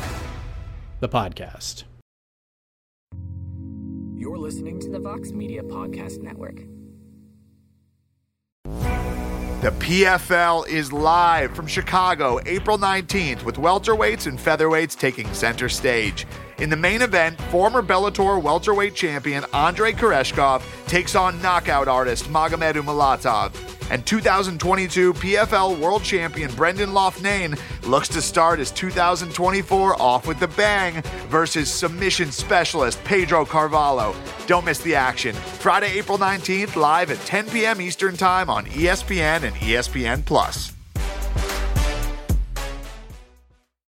the podcast. You're listening to the Vox Media Podcast Network. The P F L is live from Chicago, April nineteenth, with welterweights and featherweights taking center stage. In the main event, former Bellator welterweight champion Andrei Koreshkov takes on knockout artist Magomed Umalatov. And two thousand twenty-two P F L world champion Brendan Loughnane looks to start his two thousand twenty-four off with a bang versus submission specialist Pedro Carvalho. Don't miss the action. Friday, April nineteenth, live at ten p.m. Eastern Time on E S P N and E S P N Plus.